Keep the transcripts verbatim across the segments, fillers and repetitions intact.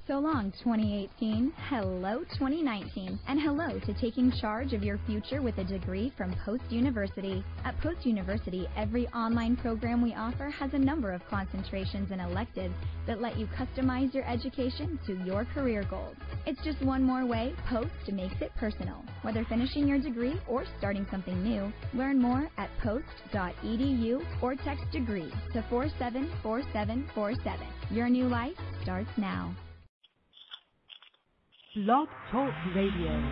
So long, twenty eighteen. Hello, twenty nineteen. And hello to taking charge of your future with a degree from Post University. At Post University, every online program we offer has a number of concentrations and electives that let you customize your education to your career goals. It's just one more way Post makes it personal. Whether finishing your degree or starting something new, learn more at post dot e d u or text degree to four seven four seven four seven. Your new life starts now. Blog Talk Radio.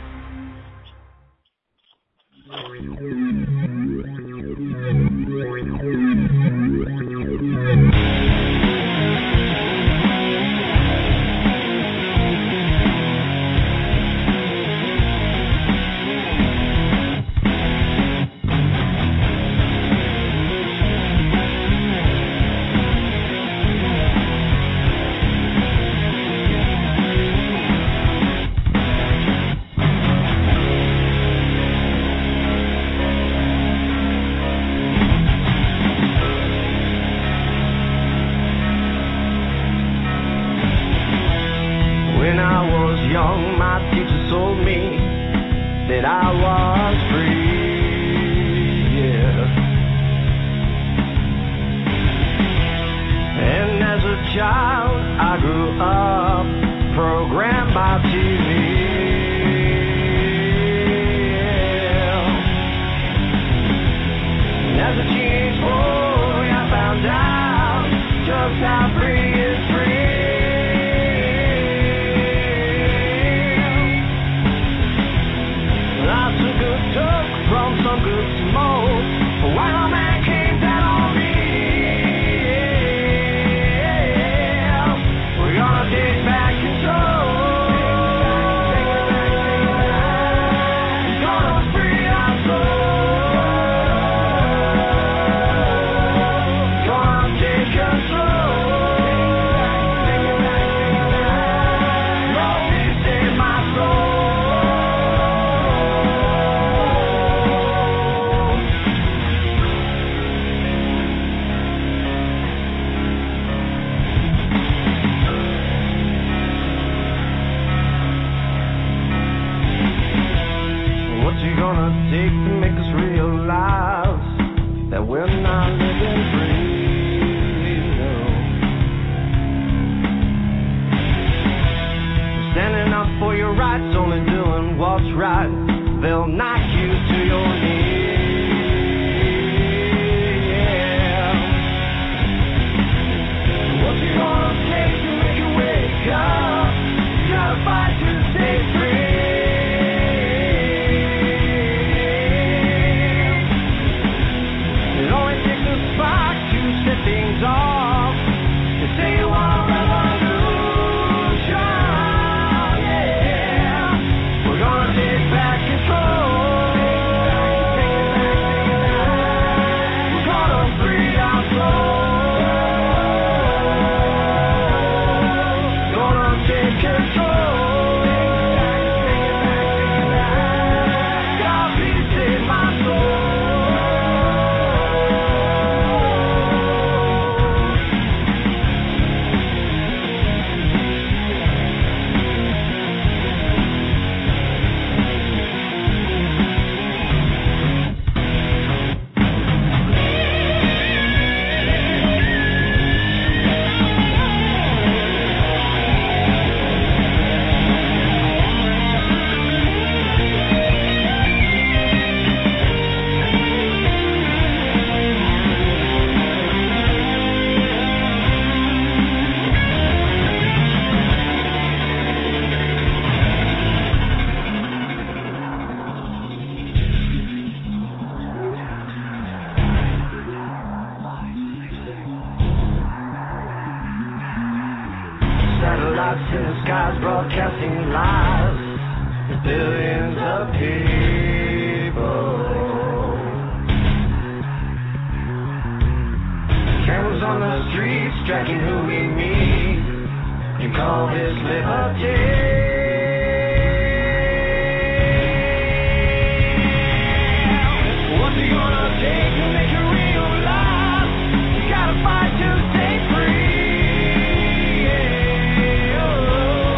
Gotta fight to stay free. Yeah.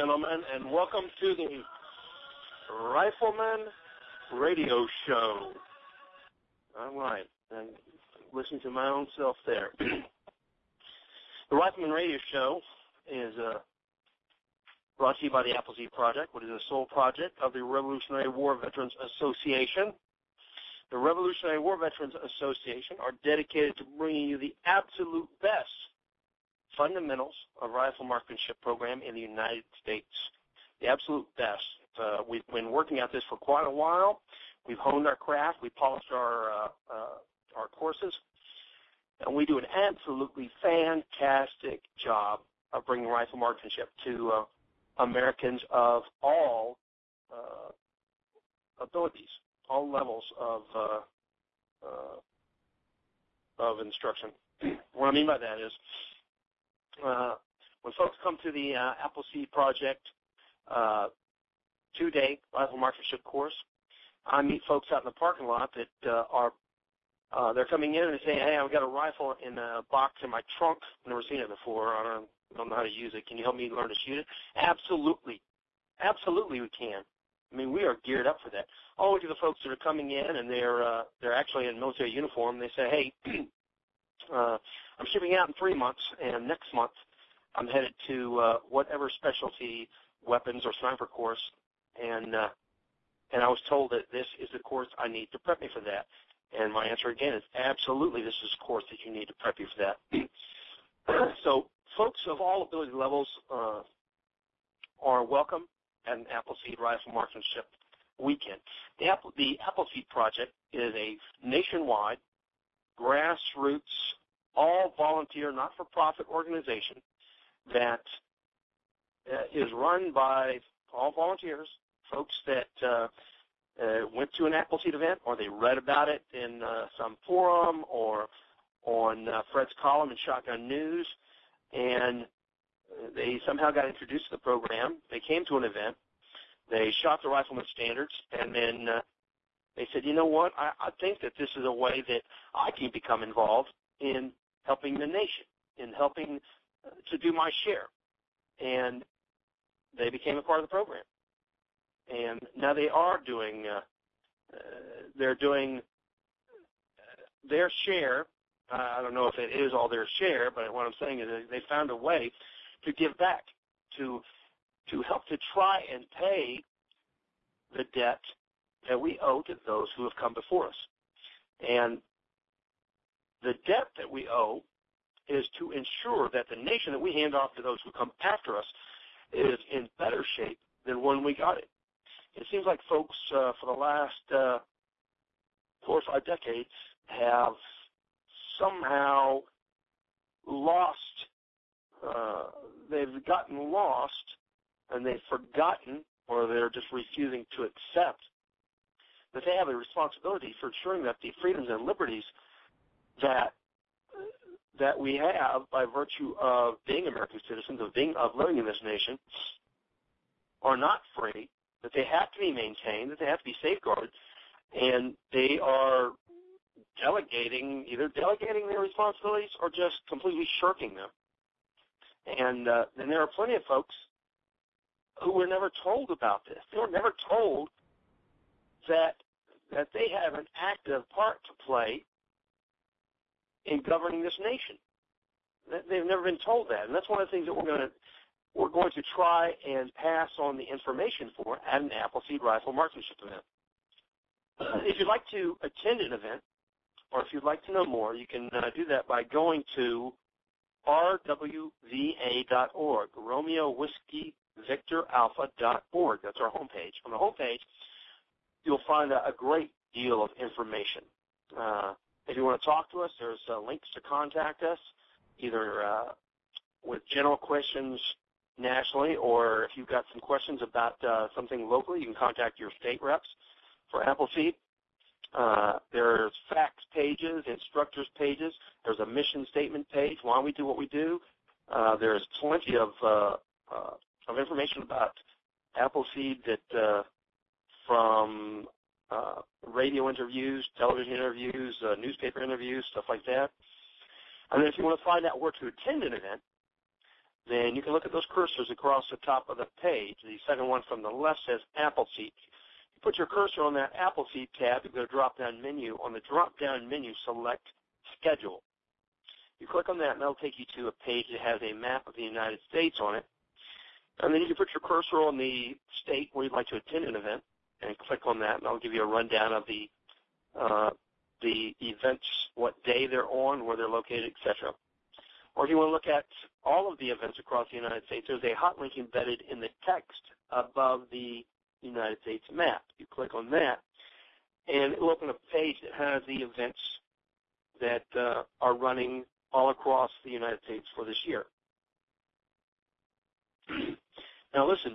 gentlemen, and welcome to the Rifleman Radio Show. All right. I'm listening to my own self there. The Rifleman Radio Show is uh, brought to you by the Appleseed Project, which is a sole project of the Revolutionary War Veterans Association. The Revolutionary War Veterans Association are dedicated to bringing you the absolute best fundamentals of rifle marksmanship program in the United States. The absolute best. Uh, we've been working at this for quite a while. We've honed our craft. We polished our uh, uh, our courses, and we do an absolutely fantastic job of bringing rifle marksmanship to uh, Americans of all uh, abilities, all levels of uh, uh, of instruction. What I mean by that is, Uh, when folks come to the uh, Appleseed Project uh, two-day rifle marksmanship course, I meet folks out in the parking lot that uh, are uh, they're coming in and they say, "Hey, I've got a rifle in a box in my trunk. I've never seen it before. I don't, don't know how to use it. Can you help me learn to shoot it?" Absolutely, absolutely, we can. I mean, we are geared up for that. All the way to the folks that are coming in and they're uh, they're actually in military uniform. They say, "Hey." Uh, I'm shipping out in three months, and next month I'm headed to uh, whatever specialty weapons or sniper course, and uh, and I was told that this is the course I need to prep me for that. And my answer again is absolutely, this is the course that you need to prep you for that. So folks of all ability levels uh, are welcome at an Appleseed Rifle Marksmanship Weekend. The, Apple, the Appleseed Project is a nationwide, grassroots, all-volunteer, not-for-profit organization that uh, is run by all volunteers, folks that uh, uh, went to an Appleseed event or they read about it in uh, some forum or on uh, Fred's column in Shotgun News, and they somehow got introduced to the program. They came to an event. They shot the Rifleman Standards, and then uh, they said, you know what, I, I think that this is a way that I can become involved in helping the nation, in helping uh, to do my share. And they became a part of the program. And now they are doing, uh, uh, they're doing uh, their share. Uh, I don't know if it is all their share, but what I'm saying is they found a way to give back, to to help to try and pay the debt that we owe to those who have come before us. And the debt that we owe is to ensure that the nation that we hand off to those who come after us is in better shape than when we got it. It seems like folks uh, for the last uh, four or five decades have somehow lost, uh, they've gotten lost and they've forgotten, or they're just refusing to accept that they have a responsibility for ensuring that the freedoms and liberties that that we have by virtue of being American citizens, of being of living in this nation, are not free, that they have to be maintained, that they have to be safeguarded, and they are delegating, either delegating their responsibilities or just completely shirking them. And uh, then there are plenty of folks who were never told about this. They were never told that that they have an active part to play in governing this nation. They've never been told that, and that's one of the things that we're going to we're going to try and pass on the information for at an Appleseed Rifle Marksmanship event. If you'd like to attend an event, or if you'd like to know more, you can uh, do that by going to R W V A dot org, Romeo Whiskey Victor Alpha dot org. That's our homepage. On the homepage, you'll find a, a great deal of information. Uh, if you want to talk to us, there's uh, links to contact us, either uh, with general questions nationally, or if you've got some questions about uh, something locally, you can contact your state reps for Appleseed. Uh, there's facts pages, instructors pages. There's a mission statement page, why we do what we do. Uh, there's plenty of uh, uh, of information about Appleseed that uh, from uh, radio interviews, television interviews, uh, newspaper interviews, stuff like that. And then if you want to find out where to attend an event, then you can look at those cursors across the top of the page. The second one from the left says Appleseed. You put your cursor on that Appleseed tab, you go to drop-down menu. On the drop-down menu, select Schedule. You click on that, and that'll take you to a page that has a map of the United States on it. And then you can put your cursor on the state where you'd like to attend an event, and click on that, and I'll give you a rundown of the uh, the events, what day they're on, where they're located, et cetera. Or if you want to look at all of the events across the United States, there's a hot link embedded in the text above the United States map. You click on that, and it will open a page that has the events that uh, are running all across the United States for this year. Now listen,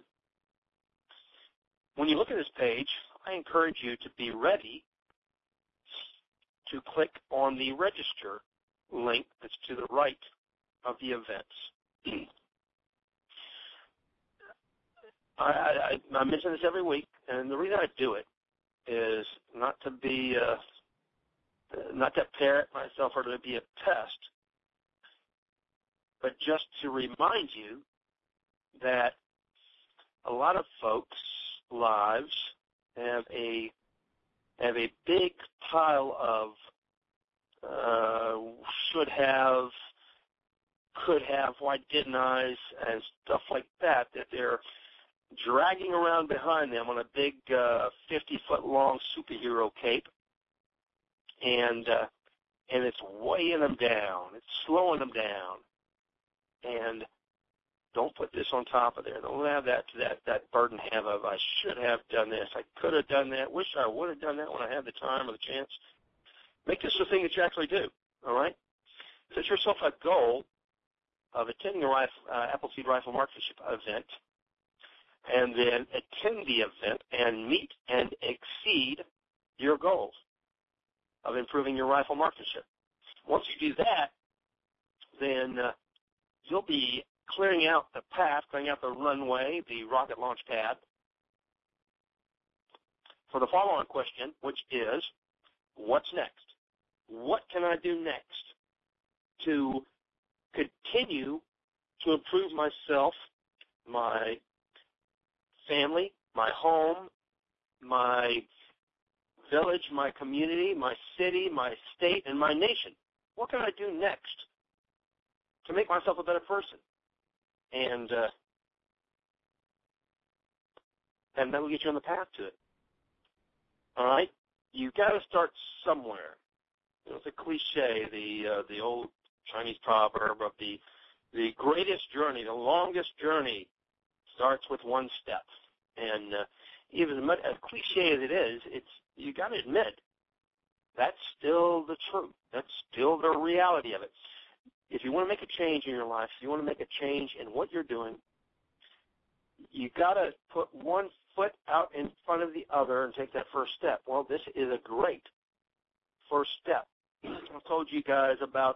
when you look at this page, I encourage you to be ready to click on the register link that's to the right of the events. I, I, I mention this every week, and the reason I do it is not to be, uh, not to parrot myself or to be a pest, but just to remind you that a lot of folks' lives have a have a big pile of uh, should have, could have, why didn't I, and stuff like that, that they're dragging around behind them on a big uh, fifty-foot-long superhero cape, and uh, and it's weighing them down. It's slowing them down. And don't put this on top of there. Don't have that that that burden have of I should have done this. I could have done that. Wish I would have done that when I had the time or the chance. Make this a thing that you actually do. All right. Set yourself a goal of attending a rifle, uh, Appleseed Rifle Marksmanship event, and then attend the event and meet and exceed your goals of improving your rifle marksmanship. Once you do that, then uh, you'll be clearing out the path, clearing out the runway, the rocket launch pad, for the follow-on question, which is, what's next? What can I do next to continue to improve myself, my family, my home, my village, my community, my city, my state, and my nation? What can I do next to make myself a better person? And uh, and that will get you on the path to it. All right? You've got to start somewhere. You know, it's a cliche, the uh, the old Chinese proverb of the the greatest journey, the longest journey starts with one step. And uh, even as, much, as cliche as it is, it's you got to admit that's still the truth. That's still the reality of it. If you want to make a change in your life, if you want to make a change in what you're doing, you got to put one foot out in front of the other and take that first step. Well, this is a great first step. I've told you guys about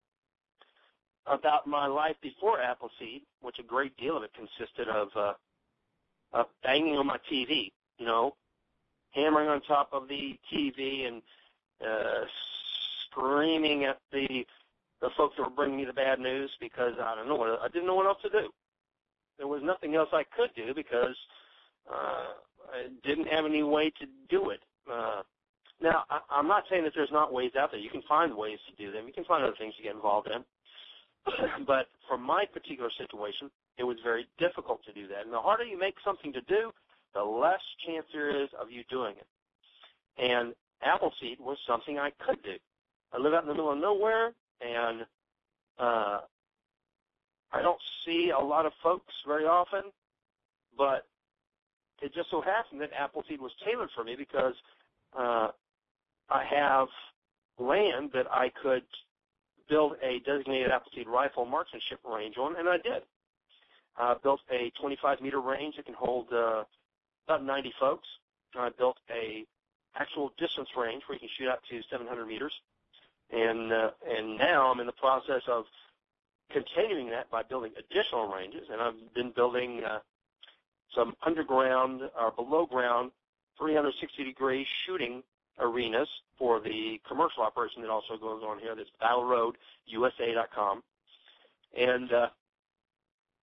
about my life before Appleseed, which a great deal of it consisted of uh, of banging on my T V, you know, hammering on top of the T V and uh, screaming at the the folks that were bringing me the bad news because I don't know what I didn't know what else to do. There was nothing else I could do because uh, I didn't have any way to do it. Uh, now, I, I'm not saying that there's not ways out there. You can find ways to do them. You can find other things to get involved in. But for my particular situation, it was very difficult to do that. And the harder you make something to do, the less chance there is of you doing it. And Appleseed was something I could do. I live out in the middle of nowhere, and uh, I don't see a lot of folks very often, but it just so happened that Appleseed was tailored for me because uh, I have land that I could build a designated Appleseed rifle marksmanship range on, and I did. I uh, built a twenty-five meter range that can hold uh, about ninety folks. I built a actual distance range where you can shoot out to seven hundred meters. And uh, and now I'm in the process of continuing that by building additional ranges, and I've been building uh, some underground or below ground three hundred sixty degree shooting arenas for the commercial operation that also goes on here. That's battle road U S A dot com. And uh,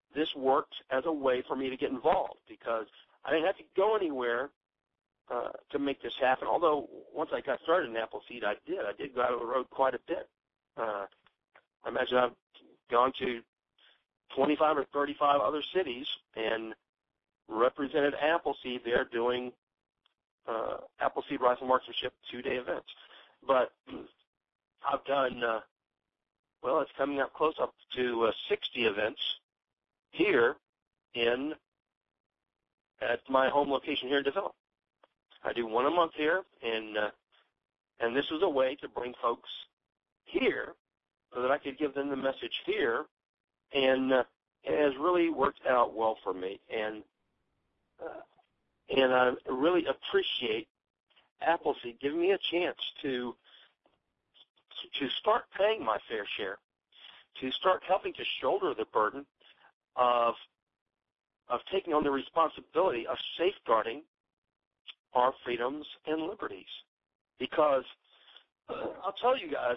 this worked as a way for me to get involved because I didn't have to go anywhere uh, to make this happen. Although once I got started in Appleseed, I did. I did go out on the road quite a bit. Uh, I imagine I've gone to twenty-five or thirty-five other cities and represented Appleseed there doing uh, Appleseed Rifle Marksmanship two-day events. But I've done, uh, well, it's coming up close up to uh, sixty events here in at my home location here in DeVille. I do one a month here, and uh, and this was a way to bring folks here so that I could give them the message here, and uh, it has really worked out well for me. And uh, and I really appreciate Appleseed giving me a chance to to start paying my fair share, to start helping to shoulder the burden of of taking on the responsibility of safeguarding our freedoms and liberties. Because uh, I'll tell you guys,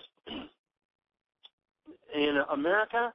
in America,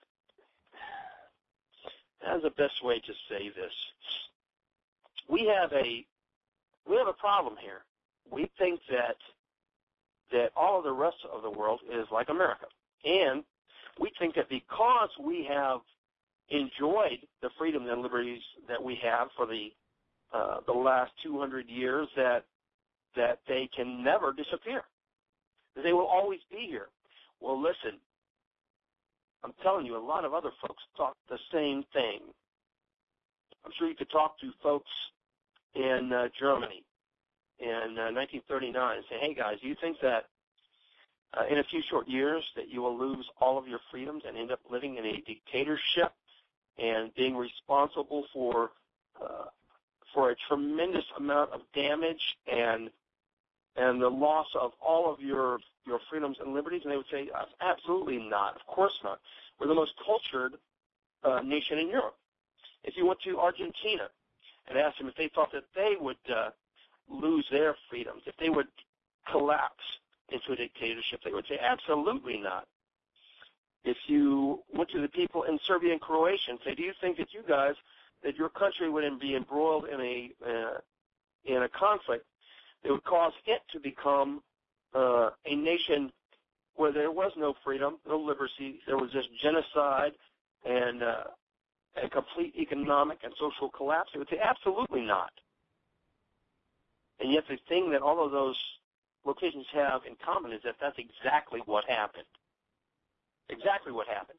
that's the best way to say this. We have a we have a problem here. We think that that all of the rest of the world is like America, and we think that because we have enjoyed the freedom and liberties that we have for the uh, the last two hundred years, that that they can never disappear. That they will always be here. Well, listen, I'm telling you, a lot of other folks thought the same thing. I'm sure you could talk to folks in uh, Germany in uh, nineteen thirty-nine and say, hey, guys, do you think that uh, in a few short years that you will lose all of your freedoms and end up living in a dictatorship and being responsible for uh, for a tremendous amount of damage and and the loss of all of your your freedoms and liberties? And they would say, absolutely not. Of course not. We're the most cultured uh, nation in Europe. If you went to Argentina and asked them if they thought that they would uh, lose their freedoms, if they would collapse into a dictatorship, they would say, absolutely not. If you went to the people in Serbia and Croatia and say, do you think that you guys, that your country would be embroiled in a uh, in a conflict that would cause it to become uh, a nation where there was no freedom, no liberty, there was just genocide and uh, a complete economic and social collapse? They would say, absolutely not. And yet the thing that all of those locations have in common is that that's exactly what happened. Exactly what happened.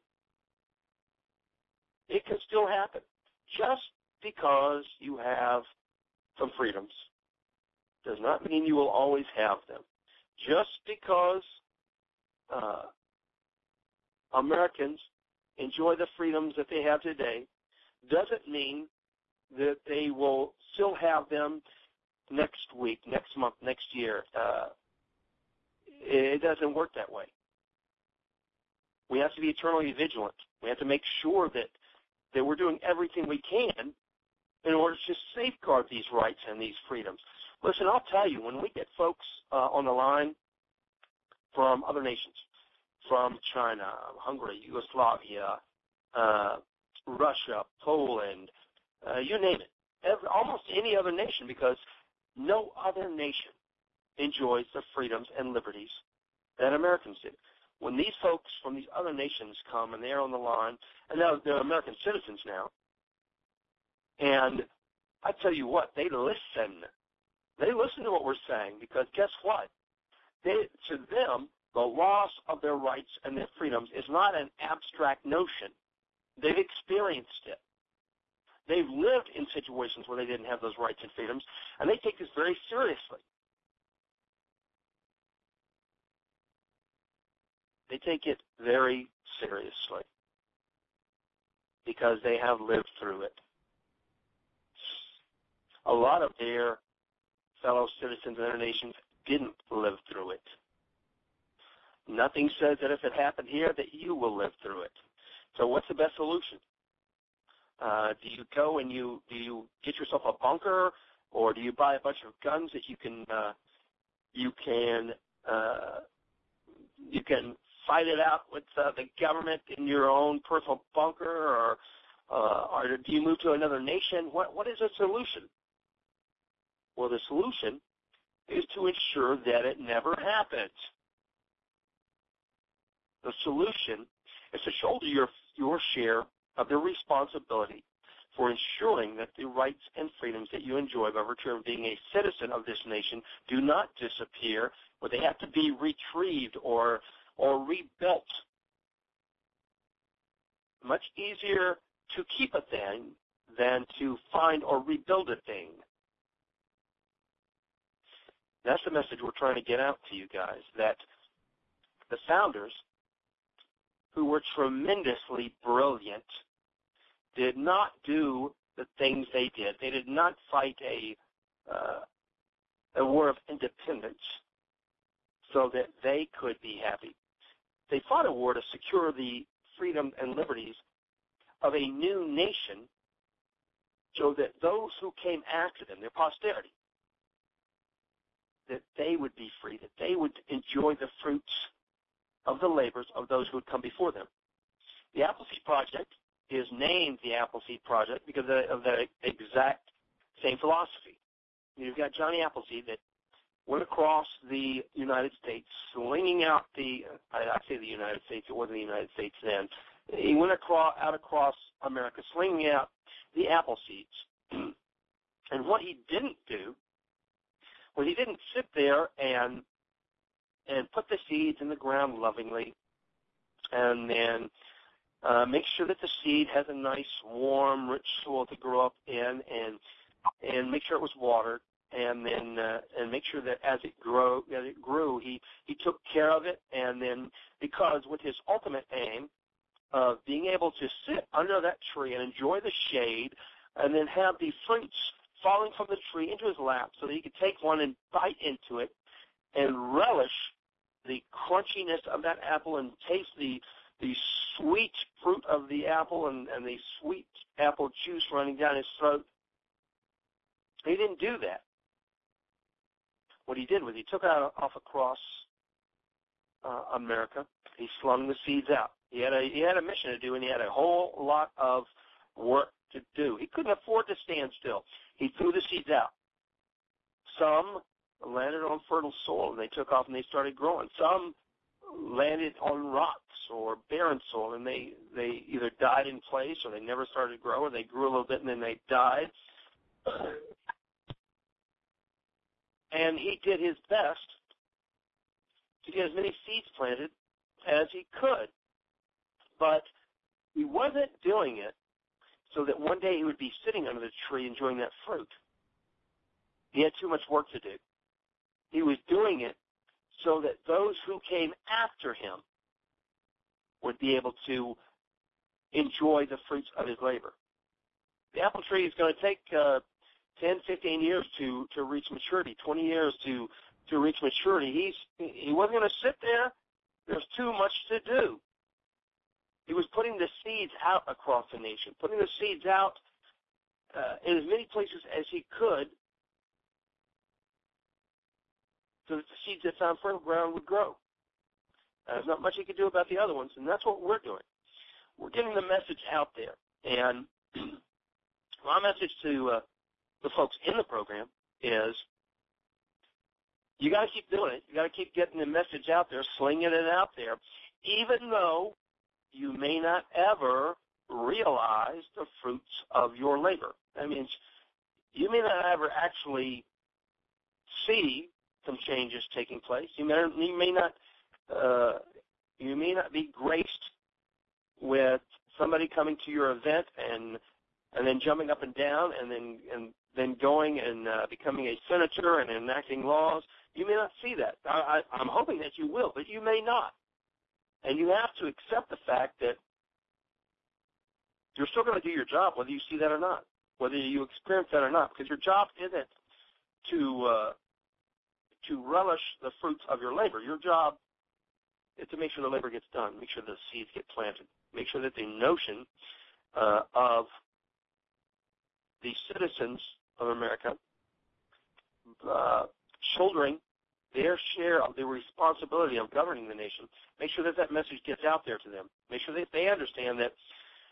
It can still happen. Just because you have some freedoms does not mean you will always have them. Just because uh, Americans enjoy the freedoms that they have today doesn't mean that they will still have them next week, next month, next year. Uh, it doesn't work that way. We have to be eternally vigilant. We have to make sure that, that we're doing everything we can in order to safeguard these rights and these freedoms. Listen, I'll tell you, when we get folks uh, on the line from other nations, from China, Hungary, Yugoslavia, uh, Russia, Poland, uh, you name it, every, almost any other nation, because no other nation enjoys the freedoms and liberties that Americans do. When these folks from these other nations come and they're on the line, and now they're American citizens now, and I tell you what, they listen. They listen to what we're saying, because guess what? They, to them, the loss of their rights and their freedoms is not an abstract notion. They've experienced it. They've lived in situations where they didn't have those rights and freedoms, and they take this very seriously. They take it very seriously because they have lived through it. A lot of their fellow citizens in other nations didn't live through it. Nothing says that if it happened here that you will live through it. So what's the best solution? Uh, do you go and you do you get yourself a bunker, or do you buy a bunch of guns that you can uh, you can uh, you can fight it out with uh, the government in your own personal bunker, or Uh, or do you move to another nation? What What is the solution? Well, the solution is to ensure that it never happens. The solution is to shoulder your, your share of the responsibility for ensuring that the rights and freedoms that you enjoy by virtue of being a citizen of this nation do not disappear, or they have to be retrieved or or rebuilt. Much easier to keep a thing than to find or rebuild a thing. That's the message we're trying to get out to you guys, that the founders, who were tremendously brilliant, did not do the things they did. They did not fight a uh, a war of independence so that they could be happy. They fought a war to secure the freedom and liberties of a new nation so that those who came after them, their posterity, that they would be free, that they would enjoy the fruits of the labors of those who would come before them. The Appleseed Project is named the Appleseed Project because of that exact same philosophy. You've got Johnny Appleseed that went across the United States, slinging out the, I, I say the United States, it wasn't the United States then. He went across, out across America, slinging out the apple seeds. And what he didn't do was he didn't sit there and and put the seeds in the ground lovingly and then uh, make sure that the seed has a nice, warm, rich soil to grow up in, and and make sure it was watered, and then uh, and make sure that as it grow as it grew, he he took care of it, and then because with his ultimate aim of being able to sit under that tree and enjoy the shade, and then have the fruits falling from the tree into his lap, so that he could take one and bite into it and relish the crunchiness of that apple and taste the the sweet fruit of the apple and, and the sweet apple juice running down his throat. He didn't do that. What he did was he took out off across uh, America. He slung the seeds out. He had a he had a mission to do, and he had a whole lot of work to do. He couldn't afford to stand still. He threw the seeds out. Some landed on fertile soil, and they took off and they started growing. Some landed on rocks or barren soil, and they, they either died in place or they never started to grow, or they grew a little bit and then they died. And he did his best to get as many seeds planted as he could. But he wasn't doing it so that one day he would be sitting under the tree enjoying that fruit. He had too much work to do. He was doing it so that those who came after him would be able to enjoy the fruits of his labor. The apple tree is going to take uh, ten, fifteen years to, to reach maturity, twenty years to, to reach maturity. He's, he wasn't going to sit there. There's too much to do. He was putting the seeds out across the nation, putting the seeds out uh, in as many places as he could so that the seeds that found fertile ground would grow. Uh, there's not much he could do about the other ones, and that's what we're doing. We're getting the message out there. And my message to uh, the folks in the program is you got to keep doing it. You got to keep getting the message out there, slinging it out there, even though you may not ever realize the fruits of your labor. That means you may not ever actually see some changes taking place. You may, you may not uh, you may not be graced with somebody coming to your event and and then jumping up and down and then and then going and uh, becoming a senator and enacting laws. You may not see that. I, I, I'm hoping that you will, but you may not. And you have to accept the fact that you're still going to do your job, whether you see that or not, whether you experience that or not, because your job isn't to uh, to relish the fruits of your labor. Your job is to make sure the labor gets done, make sure the seeds get planted, make sure that the notion uh, of the citizens of America uh, shouldering their share of the responsibility of governing the nation, make sure that that message gets out there to them. Make sure that they understand that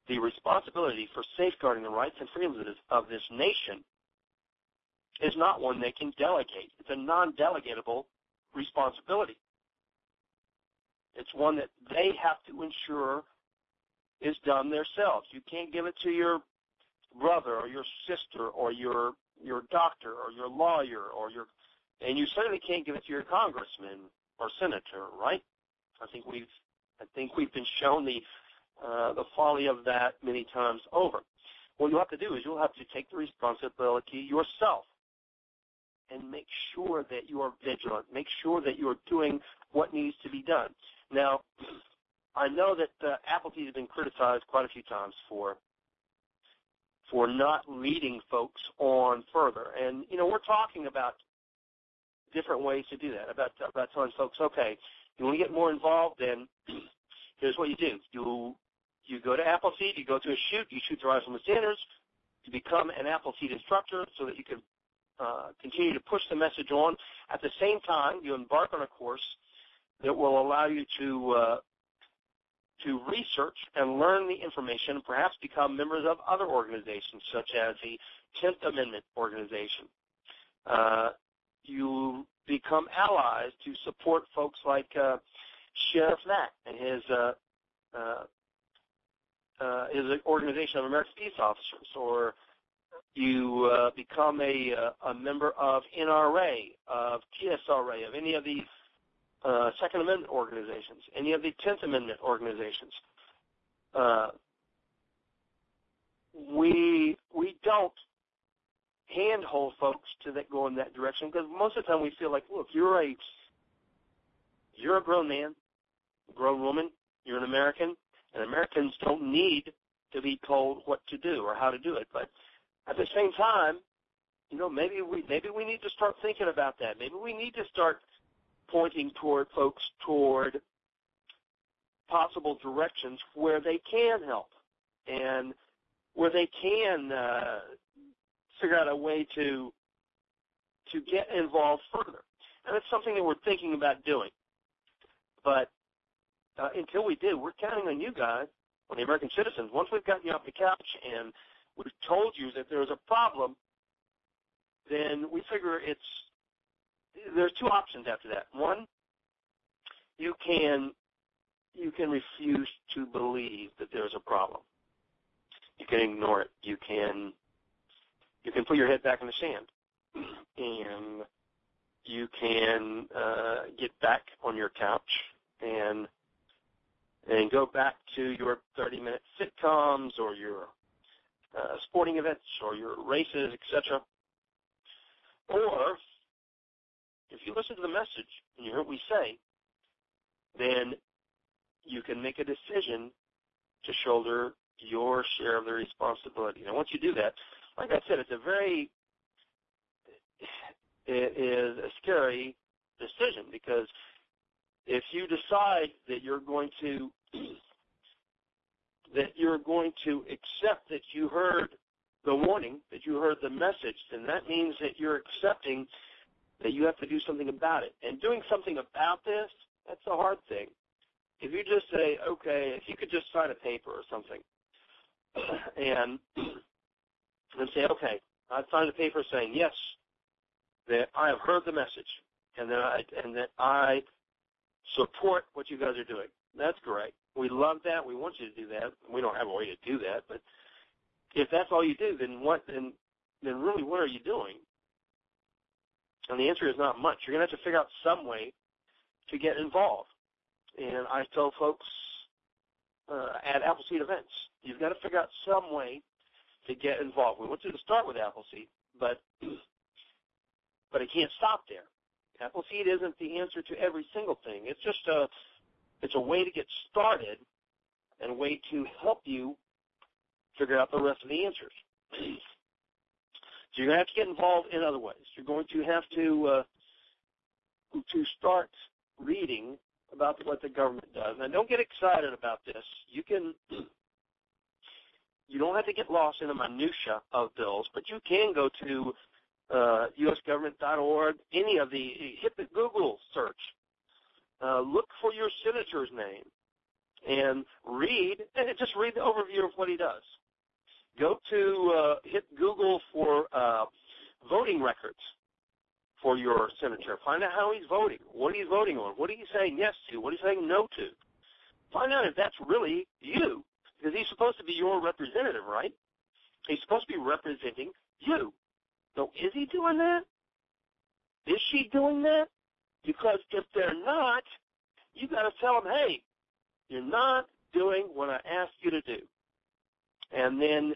the responsibility for safeguarding the rights and freedoms of this, of this nation is not one they can delegate. It's a non-delegatable responsibility. It's one that they have to ensure is done themselves. You can't give it to your brother or your sister or your your doctor or your lawyer or your, and you certainly can't give it to your congressman or senator, right? I think we've I think we've been shown the uh, the folly of that many times over. What you'll have to do is you'll have to take the responsibility yourself and make sure that you are vigilant. Make sure that you are doing what needs to be done. Now, I know that uh, Appleseed has been criticized quite a few times for for not leading folks on further. And, you know, we're talking about different ways to do that, about, about telling folks, okay, you want to get more involved, then here's what you do. You you go to Appleseed, you go to a shoot, you shoot the Rise from the Standards, you become an Appleseed instructor so that you can uh, continue to push the message on. At the same time, you embark on a course that will allow you to uh, to research and learn the information and perhaps become members of other organizations such as the tenth Amendment organization. Uh, you become allies to support folks like uh, Sheriff Mack and his uh, uh, uh, his organization of American Peace Officers, or you uh, become a, a member of N R A, of T S R A, of any of the uh, Second Amendment organizations, any of the tenth Amendment organizations. Uh, we we don't handhold folks to that go in that direction because most of the time we feel like, look, you're a you're a grown man, a grown woman, you're an American, and Americans don't need to be told what to do or how to do it. But at the same time, you know, maybe we maybe we need to start thinking about that. Maybe we need to start pointing toward folks toward possible directions where they can help and where they can uh, figure out a way to to get involved further. And it's something that we're thinking about doing. But uh, until we do, we're counting on you guys, on the American citizens. Once we've gotten you off the couch and we've told you that there's a problem, then we figure it's there's two options after that. One, you can you can refuse to believe that there's a problem. You can ignore it. You can you can put your head back in the sand, and you can uh, get back on your couch and and go back to your thirty-minute sitcoms or your uh, sporting events or your races, et cetera. Or if you listen to the message and you hear what we say, then you can make a decision to shoulder your share of the responsibility. And once you do that, like I said, it's a very, it is a scary decision because if you decide that you're going to, that you're going to accept that you heard the warning, that you heard the message, then that means that you're accepting that you have to do something about it. And doing something about this, that's a hard thing. If you just say, okay, if you could just sign a paper or something and, and say, okay, I've signed a paper saying, yes, that I have heard the message and that I, and that I support what you guys are doing. That's great. We love that. We want you to do that. We don't have a way to do that, but if that's all you do, then what? Then, then really, what are you doing? And the answer is not much. You're going to have to figure out some way to get involved. And I tell folks uh, at Appleseed events, you've got to figure out some way to get involved. We want you to start with Appleseed, but but it can't stop there. Appleseed isn't the answer to every single thing. It's just a it's a way to get started and a way to help you figure out the rest of the answers. So you're going to have to get involved in other ways. You're going to have to uh, to start reading about what the government does. Now, don't get excited about this. You can you don't have to get lost in the minutia of bills, but you can go to uh, U S government dot org. Any of the hit the Google search. Uh, look for your senator's name. and read, and just read the overview of what he does. Go to, uh, hit Google for uh, voting records for your senator. Find out how he's voting, what he's voting on, what he's saying yes to, what he's saying no to. Find out if that's really you, because he's supposed to be your representative, right? He's supposed to be representing you. So is he doing that? Is she doing that? Because if they're not, you got to tell them, hey, you're not doing what I asked you to do. And then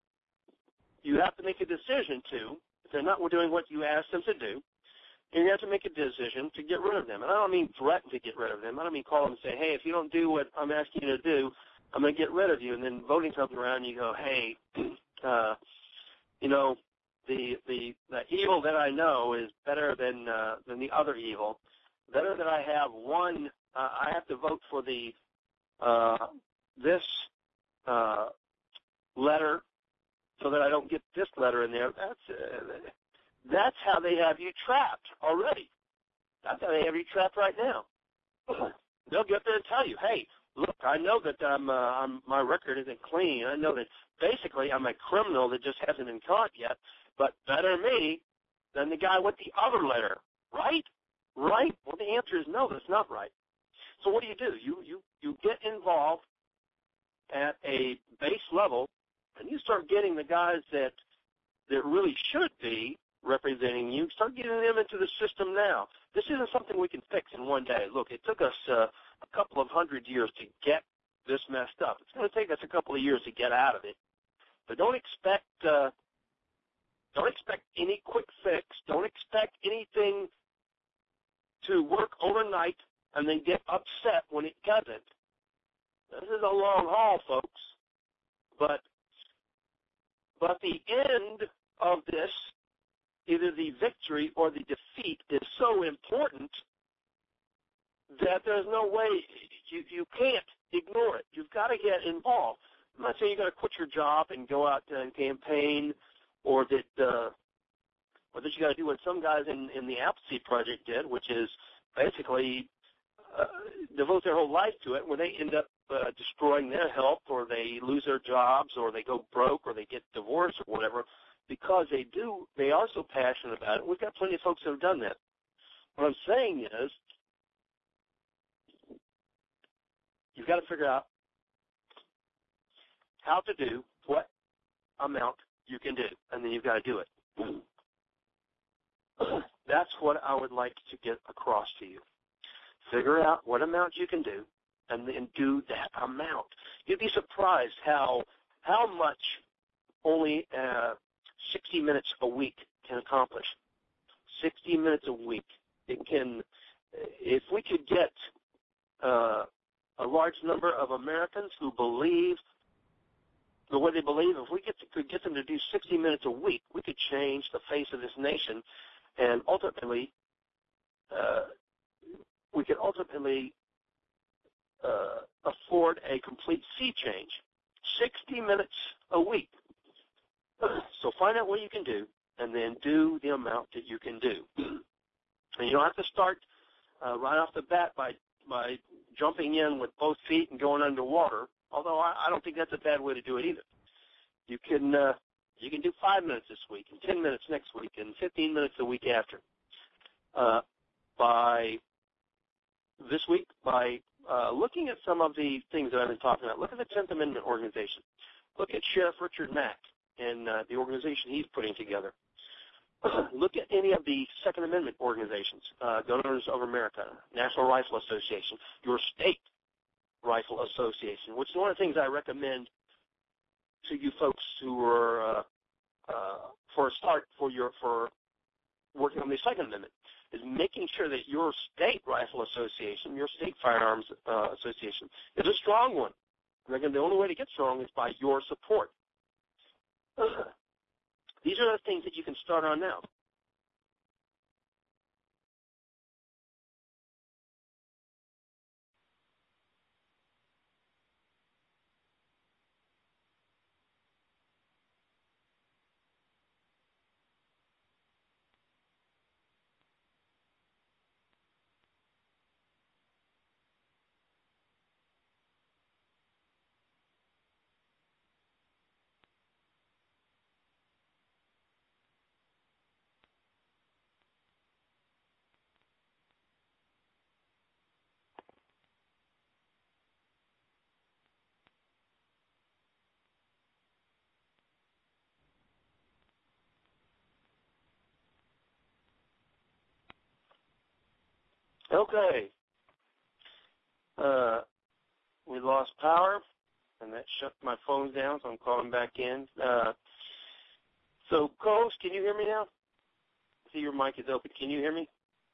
you have to make a decision to, if they're not doing what you asked them to do, and you have to make a decision to get rid of them. And I don't mean threaten to get rid of them. I don't mean call them and say, hey, if you don't do what I'm asking you to do, I'm going to get rid of you. And then voting comes around and you go, hey, uh, you know, the, the the evil that I know is better than uh, than the other evil. Better that I have one, uh, I have to vote for the uh, this uh, letter so that I don't get this letter in there. That's uh, that's how they have you trapped already. That's how they have you trapped right now. They'll get there and tell you, hey, look, I know that I'm, uh, I'm, my record isn't clean. I know that basically I'm a criminal that just hasn't been caught yet, but better me than the guy with the other letter, right? Right? Well, the answer is no, that's not right. So what do you do? You, you, you get involved at a base level, and you start getting the guys that, that really should be representing you, start getting them into the system now. This isn't something we can fix in one day. Look, it took us uh, a couple of hundred years to get this messed up. It's going to take us a couple of years to get out of it. But don't expect uh, don't expect any quick fix. Don't expect anything to work overnight and then get upset when it doesn't. This is a long haul, folks. But but the end of this, either the victory or the defeat, is so important that there's no way you, you can't ignore it. You've got to get involved. I'm not saying you've got to quit your job and go out and campaign, or that uh, or that you got to do what some guys in, in the Appleseed Project did, which is basically uh, devote their whole life to it, where they end up uh, destroying their health, or they lose their jobs, or they go broke, or they get divorced, or whatever, because they do, they are so passionate about it. We've got plenty of folks that have done that. What I'm saying is, you've got to figure out how to do what amount you can do, and then you've got to do it. That's what I would like to get across to you. Figure out what amount you can do, and then do that amount. You'd be surprised how how much only uh, sixty minutes a week can accomplish. sixty minutes a week. It can, if we could get uh, a large number of Americans who believe the way they believe, if we get to, could get them to do sixty minutes a week, we could change the face of this nation, and ultimately, uh, we could ultimately uh, afford a complete sea change. sixty minutes a week. So find out what you can do, and then do the amount that you can do. And you don't have to start uh, right off the bat by by jumping in with both feet and going underwater. Although I, I don't think that's a bad way to do it either. You can uh, you can do five minutes this week, and ten minutes next week, and fifteen minutes the week after. Uh, by this week, by uh, looking at some of the things that I've been talking about, look at the tenth Amendment organization. Look at Sheriff Richard Mack and uh, the organization he's putting together. Look at any of the Second Amendment organizations, uh, Gun Owners of America, National Rifle Association, your state Rifle Association, which is one of the things I recommend to you folks who are uh, uh, for a start for your for working on the Second Amendment, is making sure that your state Rifle Association, your state Firearms uh, Association, is a strong one. I reckon the only way to get strong is by your support. These are the things that you can start on now. Okay. Uh, we lost power, and that shut my phone down, so I'm calling back in. Uh, so, co-host, can you hear me now? I see your mic is open. Can you hear me?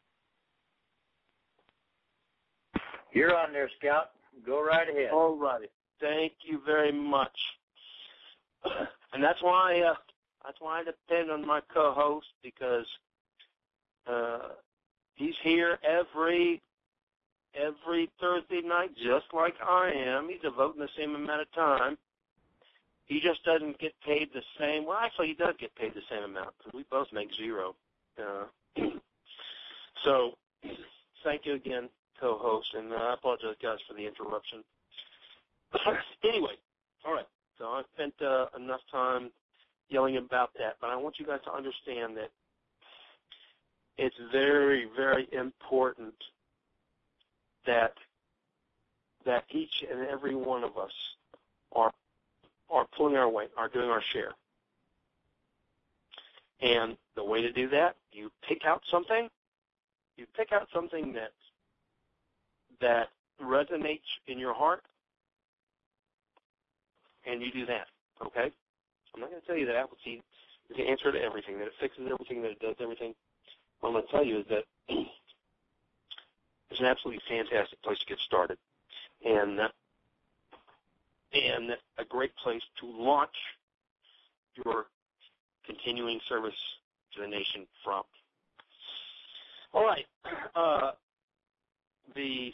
You're on there, Scout. Go right ahead. All righty. Thank you very much. And that's why uh, that's why I depend on my co-host, because uh, he's here every every Thursday night, just like I am. He's devoting the same amount of time. He just doesn't get paid the same. Well, actually, he does get paid the same amount, because we both make zero. Uh, so, thank you again, co-host, and uh, I apologize, guys, for the interruption. Anyway, all right. So I spent uh, enough time yelling about that, but I want you guys to understand that it's very, very important that that each and every one of us are are pulling our weight, are doing our share. And the way to do that, you pick out something, you pick out something that that resonates in your heart, and you do that, okay? I'm not going to tell you that Appleseed is the answer to everything, that it fixes everything, that it does everything. What I'm going to tell you is that it's an absolutely fantastic place to get started, and uh, and a great place to launch your continuing service to the nation from. All right. Uh, the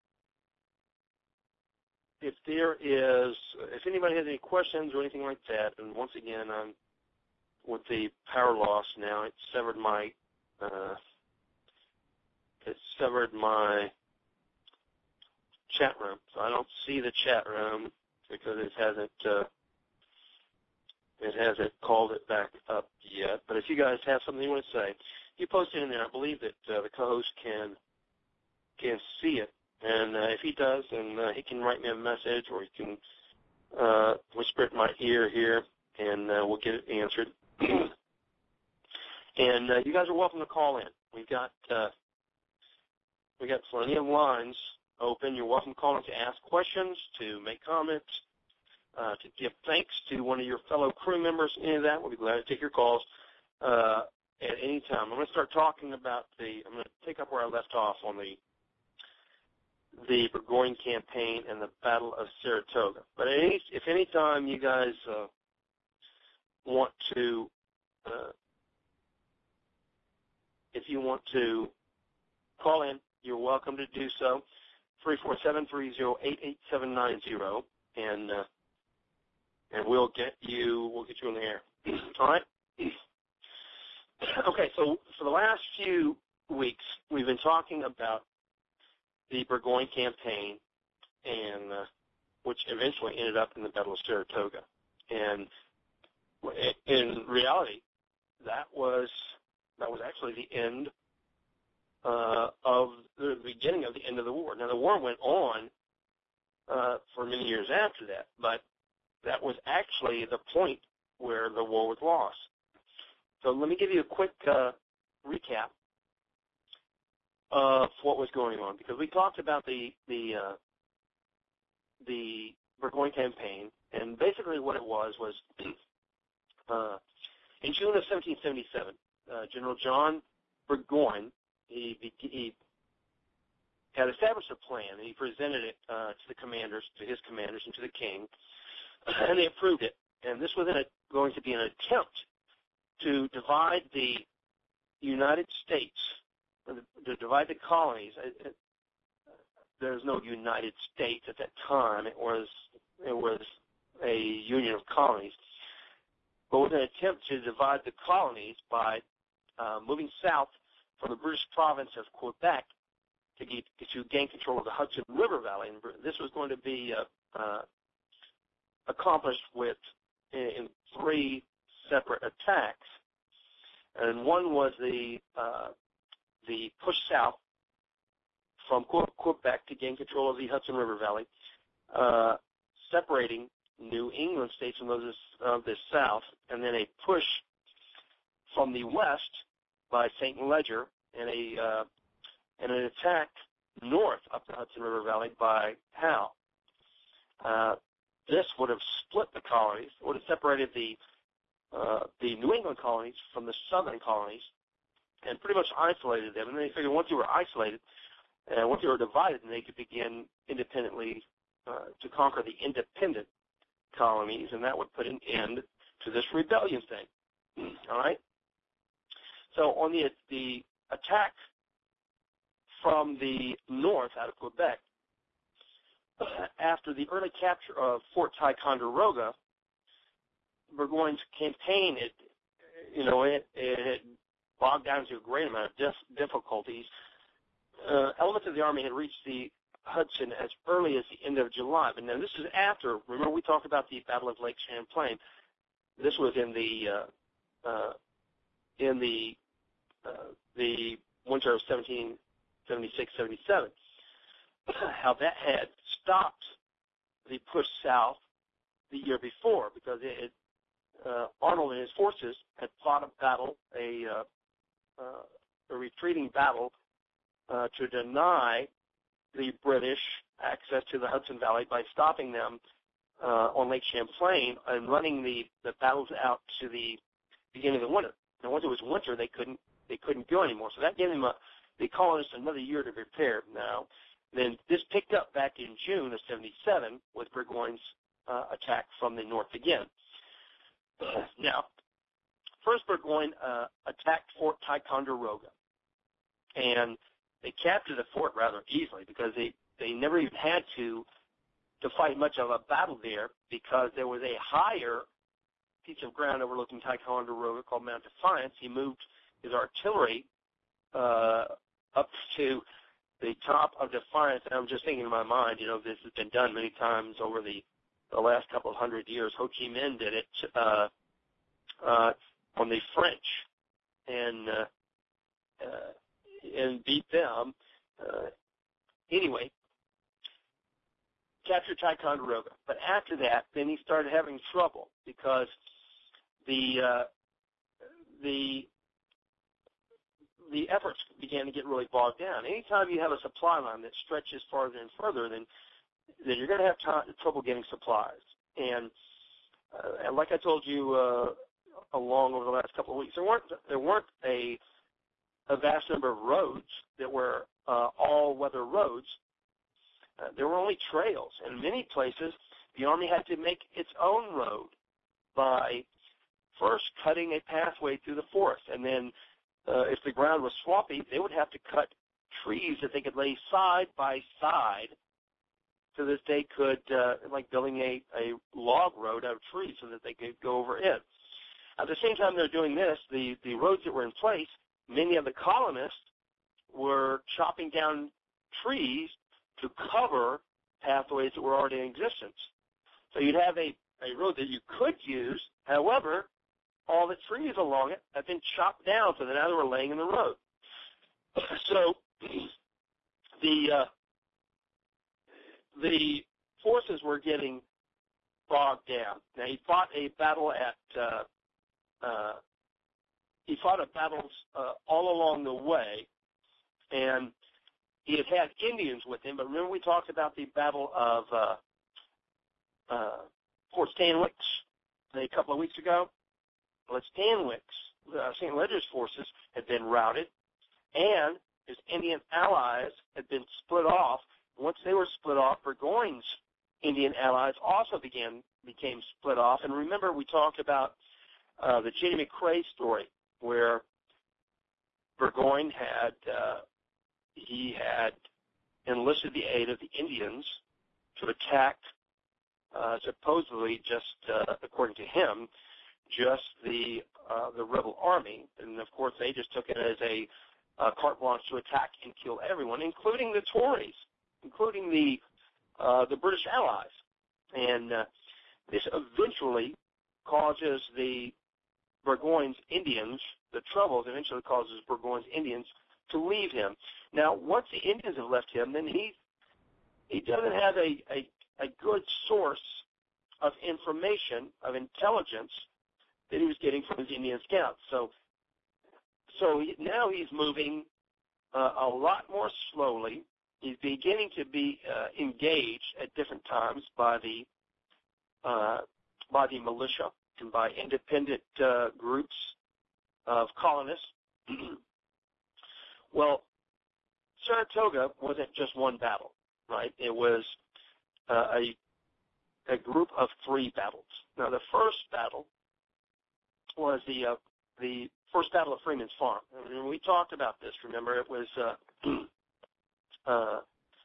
if there is, if anybody has any questions or anything like that, and once again, I'm with the power loss now. It severed my, uh, it severed my chat room, so I don't see the chat room because it hasn't, uh, it hasn't called it back up yet. But if you guys have something you want to say, you post it in there. I believe that uh, the co-host can can see it. And uh, if he does, then uh, he can write me a message, or he can uh, whisper it in my ear here, and uh, we'll get it answered. And uh, you guys are welcome to call in. We've got uh, we got plenty of lines open. You're welcome to call in to ask questions, to make comments, uh, to give thanks to one of your fellow crew members. Any of that, we'll be glad to take your calls uh, at any time. I'm going to start talking about the. I'm going to pick up where I left off on the. the Burgoyne campaign and the Battle of Saratoga. But any, if any time you guys uh, want to, uh, if you want to call in, you're welcome to do so. three four seven, three zero eight, eight seven nine zero, and uh, and we'll get you we'll get you in the air. All right. Okay. So for the last few weeks, we've been talking about the Burgoyne campaign, and uh, which eventually ended up in the Battle of Saratoga. And in reality, that was that was actually the end uh, of the beginning of the end of the war. Now, the war went on uh, for many years after that, but that was actually the point where the war was lost. So let me give you a quick uh, recap of what was going on, because we talked about the the uh, the Burgoyne campaign, and basically what it was was uh, in June of seventeen seventy-seven, uh, General John Burgoyne he, he had established a plan, and he presented it uh, to the commanders, to his commanders, and to the king, and they approved it. And this was in a, going to be an attempt to divide the United States. To divide the colonies. There's no United States at that time. It was it was a union of colonies. But with an attempt to divide the colonies by uh, moving south from the British province of Quebec to, get, to gain control of the Hudson River Valley. And this was going to be uh, uh, accomplished with in, in three separate attacks. And one was the uh, the push south from Quebec to gain control of the Hudson River Valley, uh, separating New England states from those of the south, and then a push from the west by Saint Leger and a uh, and an attack north up the Hudson River Valley by Howe. Uh, this would have split the colonies, would have separated the uh, the New England colonies from the southern colonies, and pretty much isolated them. And they figured once they were isolated, uh, once they were divided, then they could begin independently uh, to conquer the independent colonies, and that would put an end to this rebellion thing. All right. So on the the attack from the north out of Quebec, after the early capture of Fort Ticonderoga, Burgoyne's campaign, it, you know, it, it bogged down to a great amount of dif- difficulties. Uh, elements of the Army had reached the Hudson as early as the end of July. But now this is after, remember we talked about the Battle of Lake Champlain. This was in the uh, uh, in the uh, the winter of seventeen seventy-six seventy-seven. How that had stopped the push south the year before, because it, it, uh, Arnold and his forces had fought a battle, a, uh, uh, a retreating battle uh, to deny the British access to the Hudson Valley by stopping them uh, on Lake Champlain and running the, the battles out to the beginning of the winter. And once it was winter, they couldn't they couldn't go anymore. So that gave them a, the colonists another year to prepare. Now, then this picked up back in June of seventy-seven with Burgoyne's uh, attack from the north again. Now, first Burgoyne uh, attacked Fort Ticonderoga, and they captured the fort rather easily because they, they never even had to to fight much of a battle there, because there was a higher piece of ground overlooking Ticonderoga called Mount Defiance. He moved his artillery uh, up to the top of Defiance, and I'm just thinking in my mind, you know, this has been done many times over the, the last couple of hundred years. Ho Chi Minh did it uh, uh, on the French, and uh, uh, and beat them. Uh, anyway, captured Ticonderoga. But after that, then he started having trouble because the uh, the the efforts began to get really bogged down. Anytime you have a supply line that stretches farther and further, then then you're going to have t- trouble getting supplies. And, uh, and like I told you uh, along over the last couple of weeks, there weren't there weren't a a vast number of roads that were uh, all-weather roads. Uh, there were only trails. And in many places, the Army had to make its own road by first cutting a pathway through the forest, and then Uh, if the ground was swampy, they would have to cut trees that they could lay side by side so that they could, uh, like building a, a log road out of trees so that they could go over it. At the same time they're doing this, the, the roads that were in place, many of the colonists were chopping down trees to cover pathways that were already in existence. So you'd have a, a road that you could use, however, all the trees along it have been chopped down, so that now they were laying in the road. So the uh, the forces were getting bogged down. Now he fought a battle at uh, uh, he fought a battles uh, all along the way, and he had had Indians with him. But remember we talked about the battle of uh, uh, Fort Stanwix a couple of weeks ago. Well, Stanwix, uh, Saint Leger's forces had been routed, and his Indian allies had been split off. Once they were split off, Burgoyne's Indian allies also began became split off. And remember, we talked about uh, the Jenny McCrae story, where Burgoyne had uh, he had enlisted the aid of the Indians to attack, uh, supposedly just uh, according to him, just the uh, the rebel army, and of course they just took it as a uh, carte blanche to attack and kill everyone, including the Tories, including the uh, the British allies. And uh, this eventually causes the Burgoyne's Indians, the troubles eventually causes Burgoyne's Indians to leave him. Now, once the Indians have left him, then he he doesn't have a, a, a good source of information, of intelligence, that he was getting from his Indian scouts. So so he, now he's moving uh, a lot more slowly. He's beginning to be uh, engaged at different times by the uh, by the militia and by independent uh, groups of colonists. Well, Saratoga wasn't just one battle, right? It was uh, a a group of three battles. Now, the first battle was the uh, the first battle of Freeman's Farm. And we talked about this. Remember, it was uh, uh,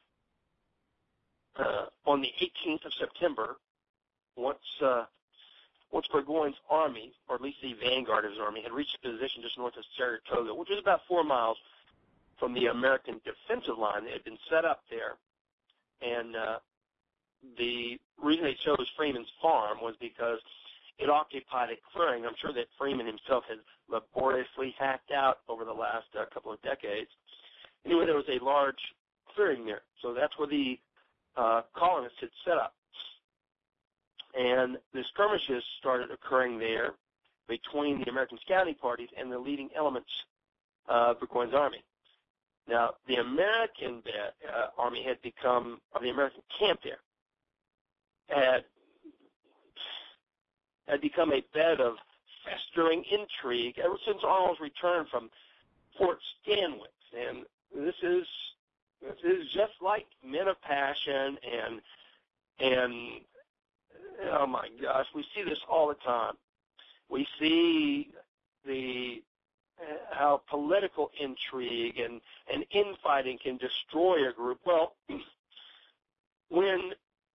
uh, on the eighteenth of September. Once uh, once Burgoyne's army, or at least the vanguard of his army, had reached a position just north of Saratoga, which was about four miles from the American defensive line that had been set up there. And uh, the reason they chose Freeman's Farm was because it occupied a clearing I'm sure that Freeman himself had laboriously hacked out over the last uh, couple of decades. Anyway, there was a large clearing there. So that's where the uh, colonists had set up. And the skirmishes started occurring there between the American scouting parties and the leading elements of Burgoyne's army. Now, the American uh, army had become, or the American camp there, had, had become a bed of festering intrigue ever since Arnold's return from Fort Stanwix. And this is this is just like Men of Passion and and oh my gosh, we see this all the time. We see the uh, how political intrigue and, and infighting can destroy a group. Well, when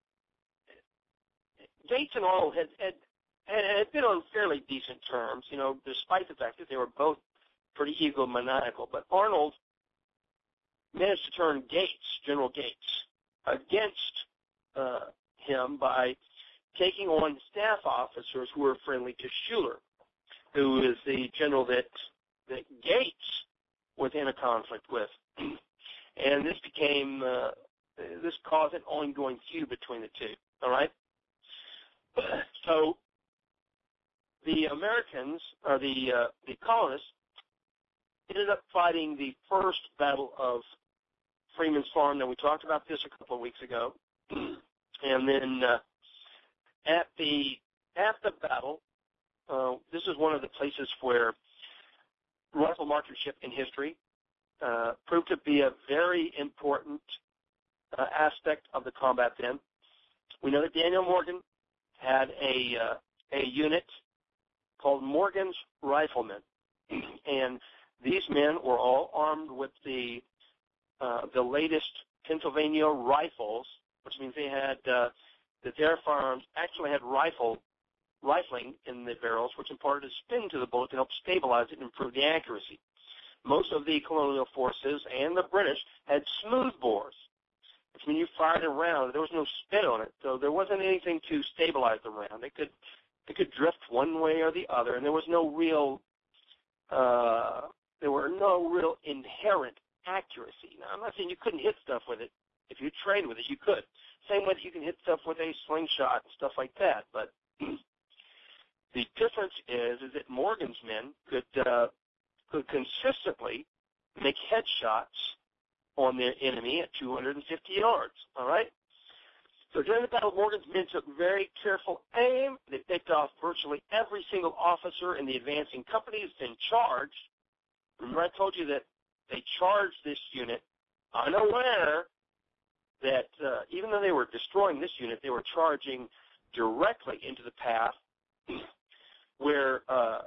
Gates and Arnold had, had had been on fairly decent terms, you know, despite the fact that they were both pretty egomaniacal, but Arnold managed to turn Gates, General Gates, against uh, him by taking on staff officers who were friendly to Schuyler, who is the general that that Gates was in a conflict with. And this became, uh, this caused an ongoing feud between the two, all right? So the Americans, or the, uh, the colonists, ended up fighting the first battle of Freeman's Farm. Now, we talked about this a couple of weeks ago. And then uh, at the at the battle, uh, this is one of the places where rifle marksmanship in history uh, proved to be a very important uh, aspect of the combat then. We know that Daniel Morgan had a uh, a unit called Morgan's Riflemen, and these men were all armed with the uh, the latest Pennsylvania rifles, which means they had uh, that their firearms actually had rifle rifling in the barrels, which imparted a spin to the bullet to help stabilize it and improve the accuracy. Most of the colonial forces and the British had smooth bores, which means you fired a round. There was no spin on it, so there wasn't anything to stabilize the round. It could it could drift one way or the other, and there was no real uh, there were no real inherent accuracy. Now, I'm not saying you couldn't hit stuff with it. If you trained with it, you could. Same way that you can hit stuff with a slingshot and stuff like that. But the difference is, is that Morgan's men could uh, could consistently make headshots on their enemy at two hundred fifty yards. All right. So during the battle, Morgan's men took very careful aim. They picked off virtually every single officer in the advancing companies, then charged. Remember, I told you that they charged this unit unaware that uh, even though they were destroying this unit, they were charging directly into the path where uh,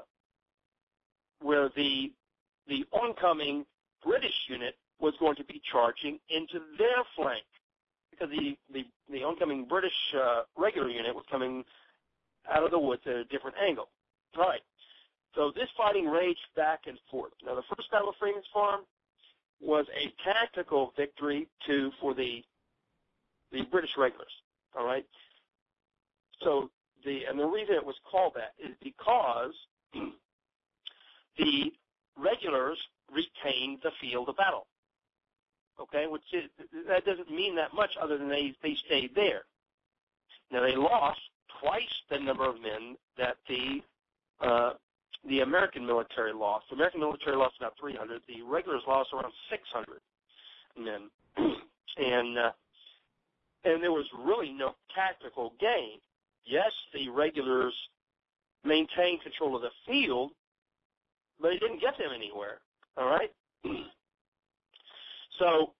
where the the oncoming British unit was going to be charging into their flank, because the the, the oncoming British uh, regular unit was coming out of the woods at a different angle. All right. So this fighting raged back and forth. Now, the first battle of Freeman's Farm was a tactical victory to for the the British regulars. All right. So the and the reason it was called that is because the regulars retained the field of battle. Okay, which is, that doesn't mean that much other than they they stayed there. Now, they lost twice the number of men that the uh, the American military lost. The American military lost about three hundred. The regulars lost around six hundred men. and uh, and there was really no tactical gain. Yes, the regulars maintained control of the field, but it didn't get them anywhere. All right? So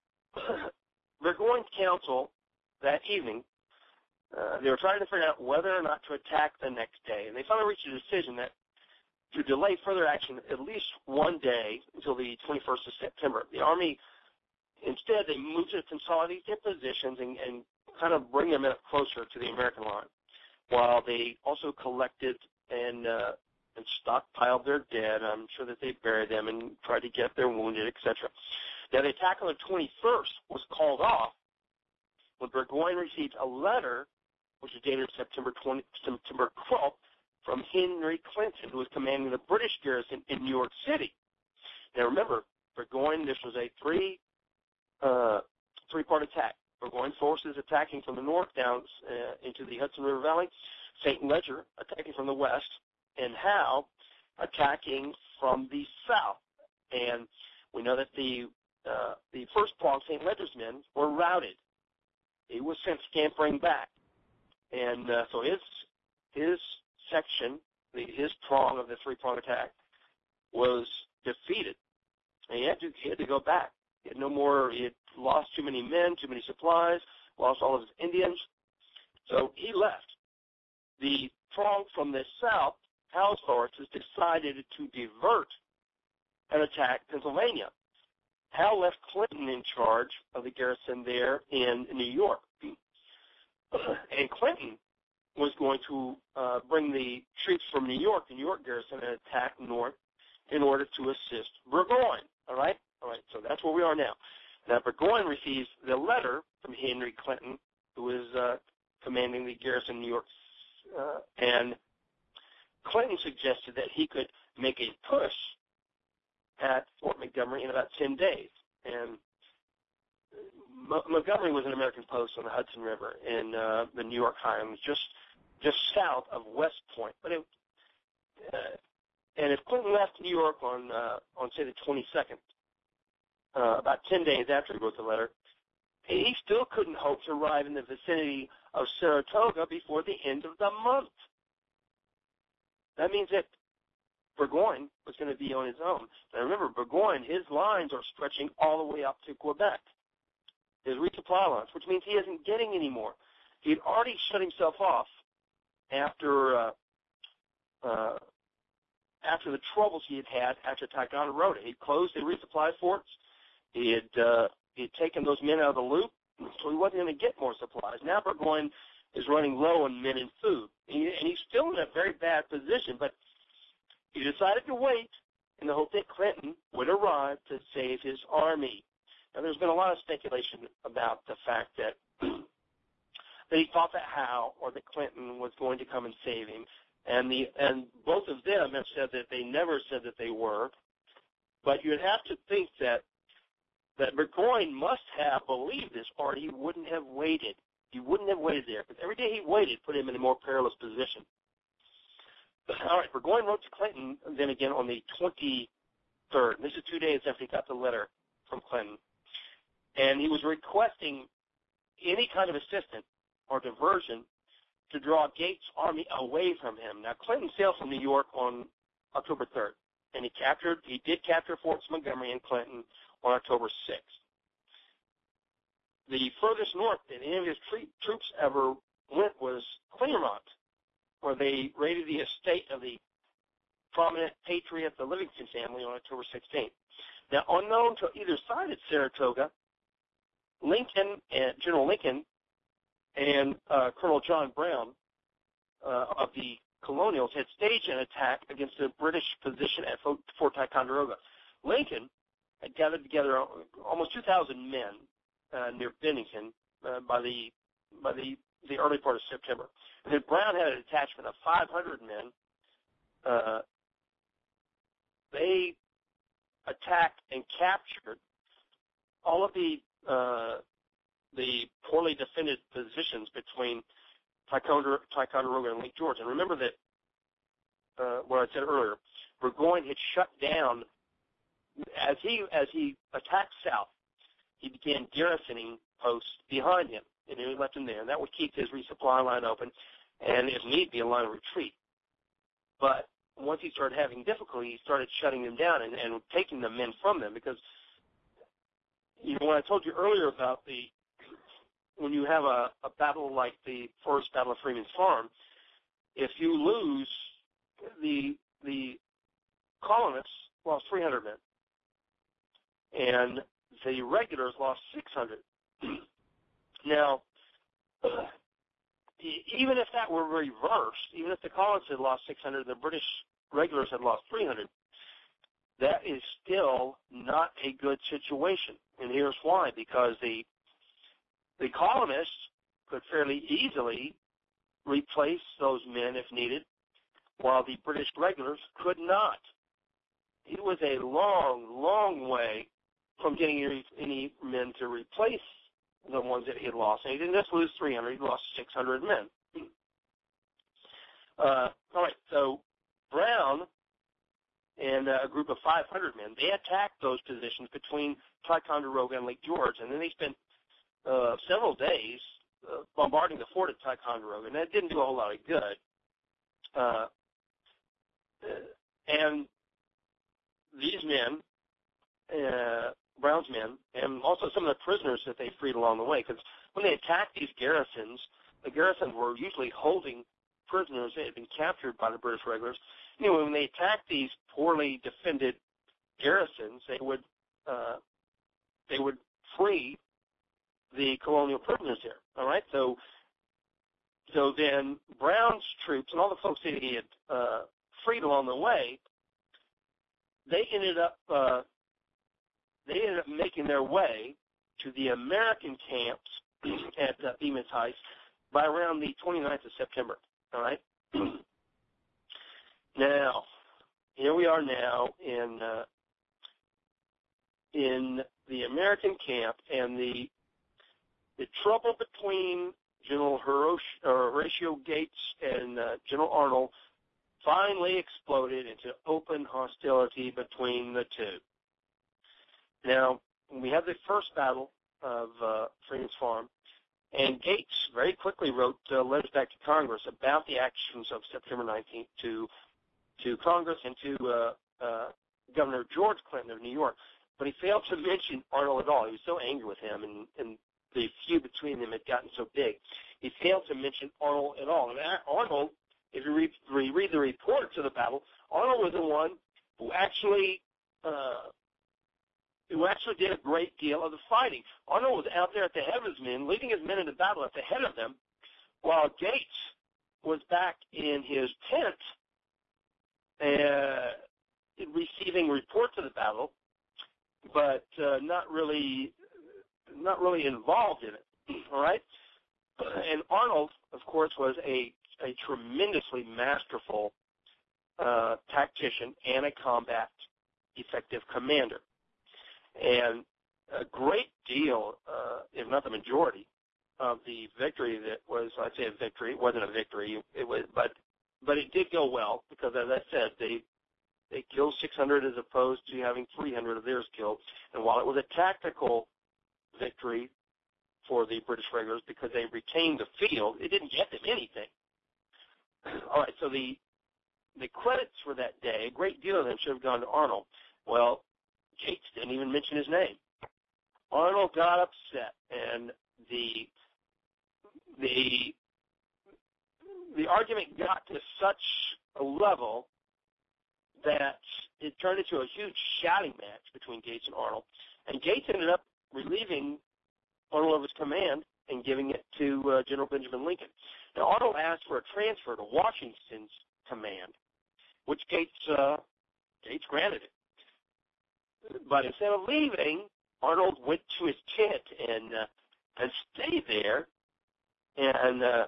Burgoyne's council that evening, uh, they were trying to figure out whether or not to attack the next day. And they finally reached a decision that to delay further action at least one day until the twenty-first of September. The Army, instead, they moved to consolidate their positions and, and kind of bring them up closer to the American line, while they also collected and uh, and stockpiled their dead. I'm sure that they buried them and tried to get their wounded, et cetera. Now, the attack on the twenty-first was called off when Burgoyne received a letter, which is dated September twentieth, September twelfth, from Henry Clinton, who was commanding the British garrison in New York City. Now, remember, Burgoyne, this was a three, uh, three-part attack. Burgoyne's forces attacking from the north down uh, into the Hudson River Valley, Saint Ledger attacking from the west, and Howe attacking from the south. And we know that the uh, the first prong, Saint Ledger's men, were routed. He was sent scampering back. And uh, so his his section, the, his prong of the three-prong attack, was defeated. And he had to he had to go back. He had no more. He had lost too many men, too many supplies, lost all of his Indians. So he left. The prong from the south, Howe's forces, decided to divert and attack Pennsylvania. Howe left Clinton in charge of the garrison there in New York. And Clinton was going to uh, bring the troops from New York, the New York garrison, and attack north in order to assist Burgoyne. All right? All right, so that's where we are now. Now, Burgoyne receives the letter from Henry Clinton, who was uh, commanding the garrison in New York, uh, and Clinton suggested that he could make a push at Fort Montgomery in about ten days. And M- Montgomery was an American post on the Hudson River in uh, the New York Highlands, just just south of West Point. But it, uh, and if Clinton left New York on uh, on say the twenty-second, uh, about ten days after he wrote the letter, he still couldn't hope to arrive in the vicinity of Saratoga before the end of the month. That means that Burgoyne was going to be on his own. Now remember, Burgoyne, his lines are stretching all the way up to Quebec, his resupply lines, which means he isn't getting any more. He had already shut himself off after uh, uh, after the troubles he had had after Ticonderoga. He closed the resupply forts. He had uh, he had taken those men out of the loop, so he wasn't going to get more supplies. Now Burgoyne is running low on men and food, and, he, and he's still in a very bad position, but he decided to wait in the hope that Clinton would arrive to save his army. Now, there's been a lot of speculation about the fact that that he thought that Howe or that Clinton was going to come and save him, and the and both of them have said that they never said that they were. But you'd have to think that that Burgoyne must have believed this, or he wouldn't have waited. He wouldn't have waited there, because every day he waited put him in a more perilous position. All right, Burgoyne wrote to Clinton then again on the twenty-third. This is two days after he got the letter from Clinton. And he was requesting any kind of assistance or diversion to draw Gates' army away from him. Now, Clinton sailed from New York on October third, and he captured, he did capture Forts Montgomery and Clinton on October sixth. The furthest north that any of his tre- troops ever went was Claremont, where they raided the estate of the prominent patriot, the Livingston family, on October sixteenth. Now, unknown to either side at Saratoga, Lincoln and General Lincoln and uh, Colonel John Brown uh, of the Colonials had staged an attack against the British position at Fort Ticonderoga. Lincoln had gathered together almost two thousand men uh, near Bennington uh, by the by the, the early part of September. And then Brown had a detachment of five hundred men. Uh, they attacked and captured all of the uh, the poorly defended positions between Ticonderoga, Ticonderoga and Lake George. And remember that uh, what I said earlier. Burgoyne had shut down as he as he attacked south. He began garrisoning posts behind him, and he left them there, and that would keep his resupply line open, and if need be, a line of retreat. But once he started having difficulty, he started shutting them down and, and taking the men from them because, you know, when I told you earlier about the when you have a, a battle like the first Battle of Freeman's Farm, if you lose, the the colonists lost three hundred men, and the regulars lost six hundred. Now, even if that were reversed, even if the colonists had lost six hundred and the British regulars had lost three hundred, that is still not a good situation. And here's why, because the the colonists could fairly easily replace those men if needed, while the British regulars could not. It was a long, long way from getting any, any men to replace the ones that he had lost. And he didn't just lose three hundred, he lost six hundred men. Uh, all right, so Brown and uh, a group of five hundred men, they attacked those positions between Ticonderoga and Lake George, and then they spent uh, several days uh, bombarding the fort at Ticonderoga, and that didn't do a whole lot of good. Uh, and these men, uh, Brown's men, and also some of the prisoners that they freed along the way, because when they attacked these garrisons, the garrisons were usually holding prisoners that had been captured by the British regulars. Anyway, when they attacked these poorly defended garrisons, they would uh, they would free the colonial prisoners there. All right, so so then Brown's troops and all the folks that he had uh, freed along the way, they ended up uh, they ended up making their way to the American camps at uh, Bemis Heights by around the twenty-ninth of September. All right. Now, here we are now in uh, in the American camp, and the the trouble between General Horatio, Horatio Gates and uh, General Arnold finally exploded into open hostility between the two. Now, we have the first battle of uh, Freeman's Farm, and Gates very quickly wrote uh, letters back to Congress about the actions of September nineteenth to to Congress and to uh, uh, Governor George Clinton of New York. But he failed to mention Arnold at all. He was so angry with him, and, and the feud between them had gotten so big. He failed to mention Arnold at all. And Arnold, if you read, read the reports of the battle, Arnold was the one who actually uh, who actually did a great deal of the fighting. Arnold was out there at the head of his men, leading his men into battle at the head of them, while Gates was back in his tent uh, receiving reports of the battle, but uh, not really not really involved in it. All right? And Arnold, of course, was a, a tremendously masterful uh, tactician and a combat effective commander. And a great deal, uh, if not the majority, of the victory that was, I'd say a victory, it wasn't a victory, it was, but but it did go well because, as I said, they they killed six hundred as opposed to having three hundred of theirs killed. And while it was a tactical victory for the British regulars because they retained the field, it didn't get them anything. All right, so the the credits for that day, a great deal of them should have gone to Arnold. Well, Gates didn't even mention his name. Arnold got upset, and the the the argument got to such a level that it turned into a huge shouting match between Gates and Arnold. And Gates ended up relieving Arnold of his command and giving it to uh, General Benjamin Lincoln. Now, Arnold asked for a transfer to Washington's command, which Gates uh, Gates granted it. But instead of leaving, Arnold went to his tent and uh, and stayed there. And uh,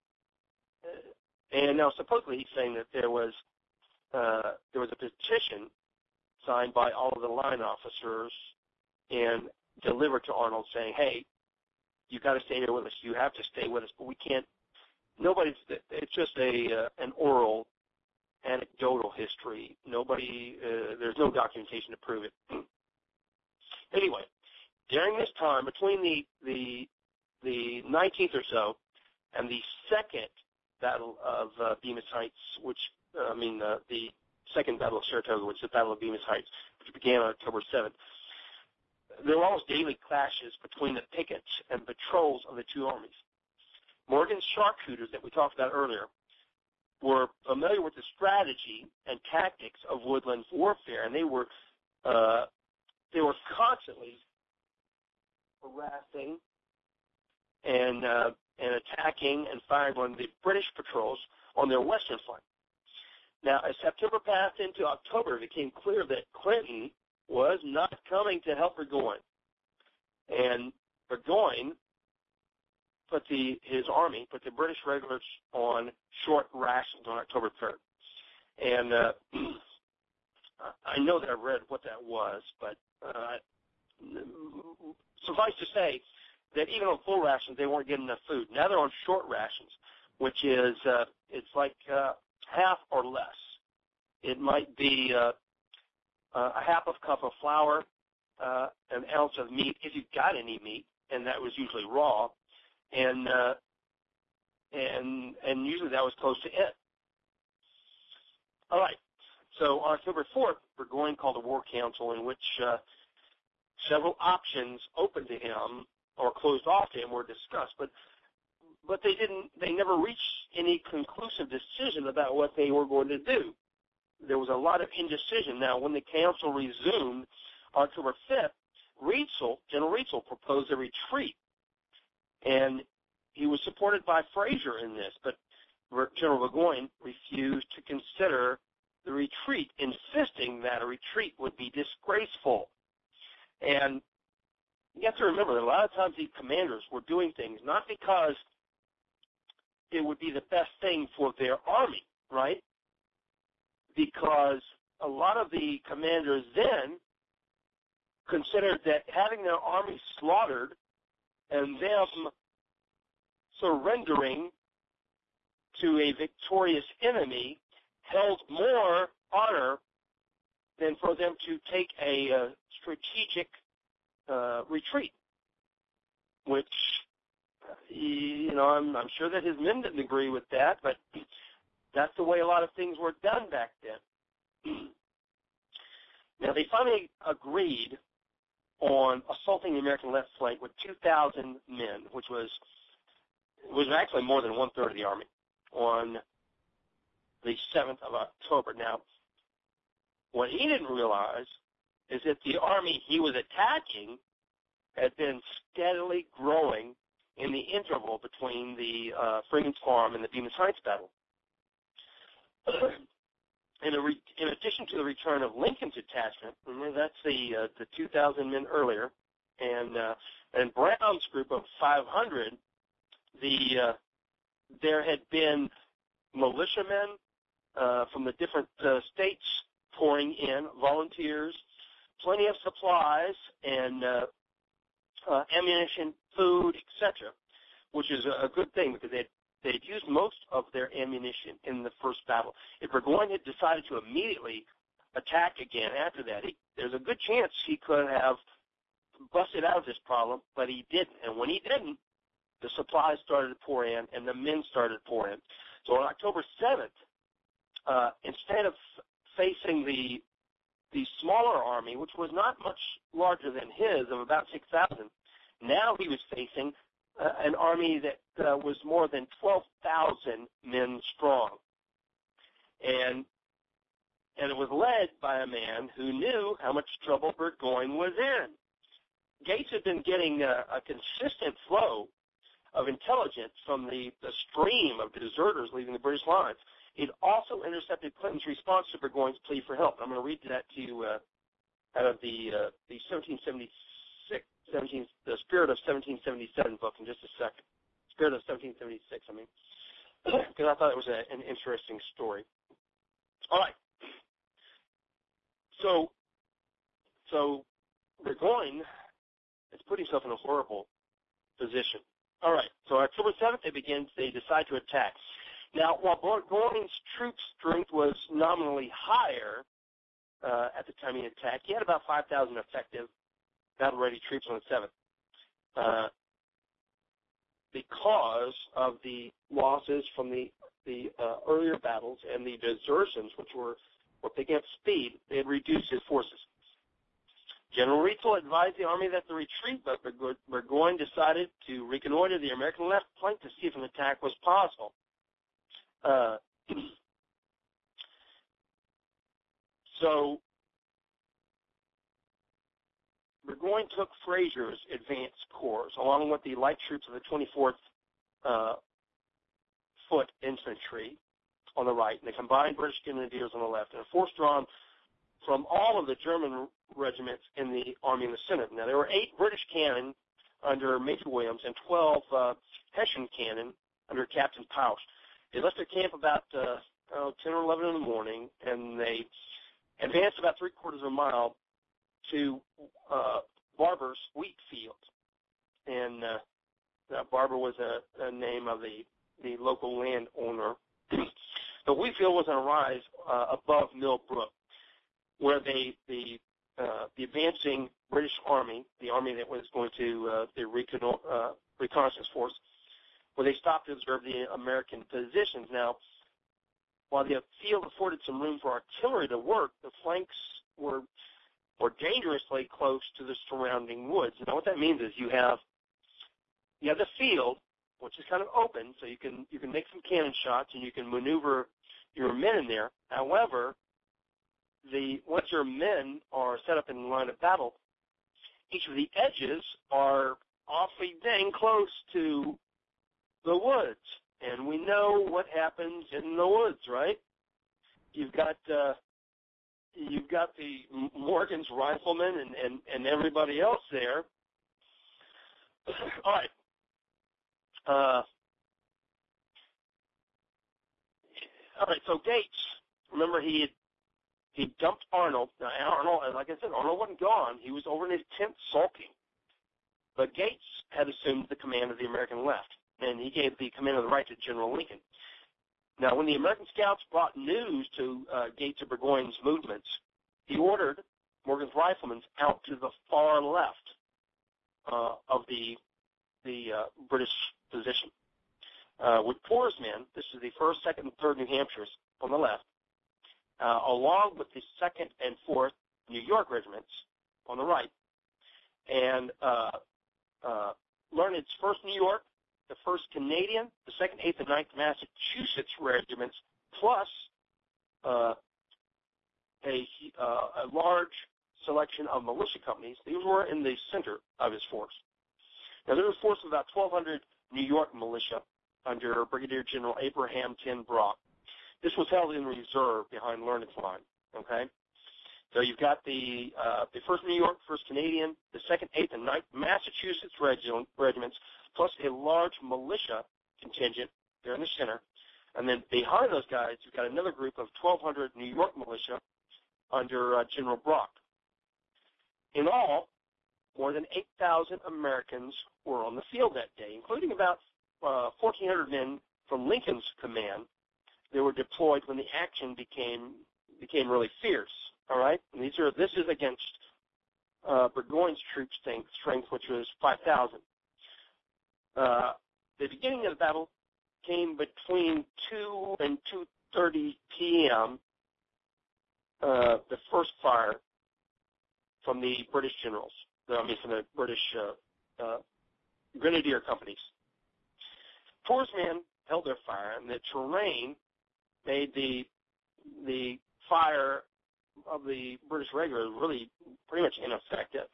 and now supposedly he's saying that there was uh, there was a petition signed by all of the line officers and delivered to Arnold saying, "Hey, you got to stay here with us. You have to stay with us, but we can't. Nobody's. It's just a uh, an oral anecdotal history. Nobody, uh, there's no documentation to prove it. Anyway, during this time, between the the the nineteenth or so and the second Battle of uh, Bemis Heights, which uh, I mean uh, the second Battle of Saratoga, which is the Battle of Bemis Heights, which began on October seventh, there were almost daily clashes between the pickets and patrols of the two armies. Morgan's sharpshooters that we talked about earlier were familiar with the strategy and tactics of woodland warfare, and they were uh, they were constantly harassing and uh, and attacking and firing on the British patrols on their western flank. Now, as September passed into October, it became clear that Clinton was not coming to help Burgoyne, and Burgoyne put the his army, put the British regulars on short rations on October third. And uh, I know that I read what that was, but uh, suffice to say that even on full rations, they weren't getting enough food. Now they're on short rations, which is uh, it's like uh, half or less. It might be uh, uh, a half of a cup of flour, uh, an ounce of meat, if you've got any meat, and that was usually raw, and uh, and and usually that was close to it. All right. So on October fourth, Burgoyne called a war council in which uh, several options open to him or closed off to him were discussed, but but they didn't. They never reached any conclusive decision about what they were going to do. There was a lot of indecision. Now, when the council resumed October fifth, Rietzel, General Rietzel, proposed a retreat, and he was supported by Fraser in this, but General Burgoyne refused to consider the retreat, insisting that a retreat would be disgraceful. And you have to remember that a lot of times these commanders were doing things not because it would be the best thing for their army, right? Because a lot of the commanders then considered that having their army slaughtered and them surrendering to a victorious enemy held more honor than for them to take a uh, strategic uh, retreat, which, you know, I'm, I'm sure that his men didn't agree with that, but that's the way a lot of things were done back then. Now, they finally agreed on assaulting the American left flank with two thousand men, which was was actually more than one-third of the army, on the seventh of October. Now, what he didn't realize is that the army he was attacking had been steadily growing in the interval between the uh, Freeman's Farm and the Bemis Heights battle. in, a re- in addition to the return of Lincoln's detachment, remember that's the uh, the two thousand men earlier, and uh, and Brown's group of five hundred, the uh, there had been militiamen uh, from the different uh, states pouring in, volunteers, plenty of supplies and uh, uh, ammunition, food, et cetera, which is a, a good thing because they they had used most of their ammunition in the first battle. If Burgoyne had decided to immediately attack again after that, he, there's a good chance he could have busted out of this problem, but he didn't. And when he didn't, the supplies started to pour in and the men started to pour in. So on October seventh, uh, instead of facing the the smaller army, which was not much larger than his, of about six thousand, now he was facing uh, an army that uh, was more than twelve thousand men strong. And and it was led by a man who knew how much trouble Burgoyne was in. Gates had been getting a, a consistent flow of intelligence from the, the stream of deserters leaving the British lines. It also intercepted Clinton's response to Burgoyne's plea for help. I'm going to read that to you uh, out of the uh, the seventeen seventy-six, seventeen, the Spirit of seventeen seventy-seven book in just a second. Spirit of seventeen seventy-six, I mean, because I thought it was a, an interesting story. All right. So, so Burgoyne has put himself in a horrible position. All right. So October seventh, they begin. They decide to attack. Now, while Burgoyne's troop strength was nominally higher uh, at the time he attacked, he had about five thousand effective battle-ready troops on the seventh. Uh, because of the losses from the, the uh, earlier battles and the desertions, which were, were picking up speed, they had reduced his forces. General Rietzel advised the army that the retreat, but Burgoyne decided to reconnoiter the American left flank to see if an attack was possible. Uh, so Burgoyne took Frazier's advance corps, along with the light troops of the twenty-fourth uh, Foot Infantry on the right, and the combined British Grenadiers on the left, and a force drawn from all of the German regiments in the Army in the center. Now, there were eight British cannon under Major Williams and twelve uh, Hessian cannon under Captain Pausch. They left their camp about uh, oh, ten or eleven in the morning, and they advanced about three quarters of a mile to uh, Barber's wheat field. And uh, uh, Barber was a, a name of the, the local landowner. The wheat field was on a rise uh, above Mill Brook, where they, the uh, the advancing British Army, the army that was going to uh, the recon- uh, reconnaissance force, where they stopped to observe the American positions. Now, while the field afforded some room for artillery to work, the flanks were were dangerously close to the surrounding woods. Now, what that means is you have you have the field, which is kind of open, so you can you can make some cannon shots and you can maneuver your men in there. However, the once your men are set up in line of battle, each of the edges are awfully dang close to the woods, and we know what happens in the woods, right? You've got uh, you've got the Morgan's riflemen and, and, and everybody else there. All right. Uh, all right. So Gates, remember he had he dumped Arnold. Now Arnold, like I said, Arnold wasn't gone. He was over in his tent sulking. But Gates had assumed the command of the American left, and he gave the command of the right to General Lincoln. Now, when the American scouts brought news to uh, Gates of Burgoyne's movements, he ordered Morgan's riflemen out to the far left uh, of the the uh, British position. Uh, with Poor's men, this is the first, second, and third New Hampshires on the left, uh, along with the second and fourth New York regiments on the right, and uh, uh, Learned's first New York, the first Canadian, the second, eighth, and ninth Massachusetts regiments, plus uh, a, uh, a large selection of militia companies. These were in the center of his force. Now, there was a force of about twelve hundred New York militia under Brigadier General Abraham Ten Brock. This was held in reserve behind Learned's line, okay? So you've got the uh, the first New York, first Canadian, the second, eighth, and ninth Massachusetts regi- regiments, plus a large militia contingent there in the center. And then behind those guys, you've got another group of twelve hundred New York militia under uh, General Brock. In all, more than eight thousand Americans were on the field that day, including about uh, fourteen hundred men from Lincoln's command. They were deployed when the action became became really fierce. All right, and these are this is against uh, Burgoyne's troop strength, strength, which was five thousand. Uh, the beginning of the battle came between two and two thirty p.m. Uh, the first fire from the British generals, I mean from the British uh, uh, grenadier companies. Poor's men held their fire, and the terrain made the the fire of the British regulars really pretty much ineffective.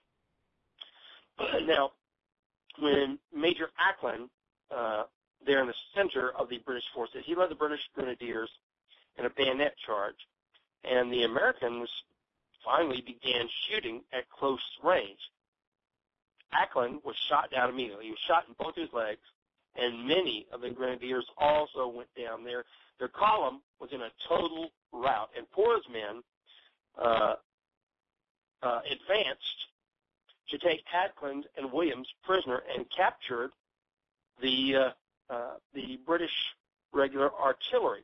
Now, when Major Ackland, uh, there in the center of the British forces, he led the British grenadiers in a bayonet charge, and the Americans finally began shooting at close range. Ackland was shot down immediately. He was shot in both his legs, and many of the grenadiers also went down there. Their column was in a total rout, and Poor's men uh, uh, advanced to take Ackland and Williams prisoner and captured the uh, uh, the British regular artillery.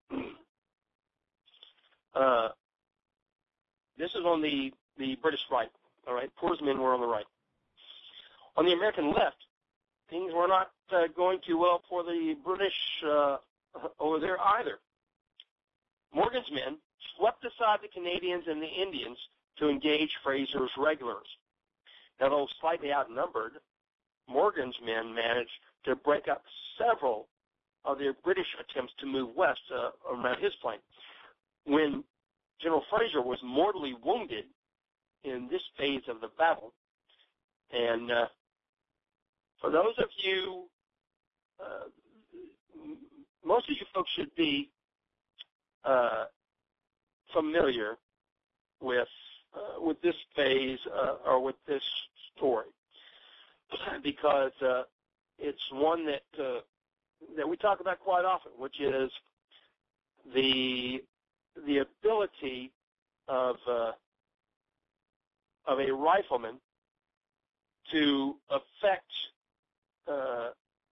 uh, this is on the, the British right, all right? Poor's men were on the right. On the American left, things were not uh, going too well for the British uh, over there either. Morgan's men swept aside the Canadians and the Indians to engage Fraser's regulars. Now, though slightly outnumbered, Morgan's men managed to break up several of their British attempts to move west uh, around his flank. When General Fraser was mortally wounded in this phase of the battle, and uh, for those of you, uh, most of you folks should be uh, familiar with uh, with this phase uh, or with this story, because uh, it's one that uh, that we talk about quite often, which is the the ability of uh, of a rifleman to affect uh,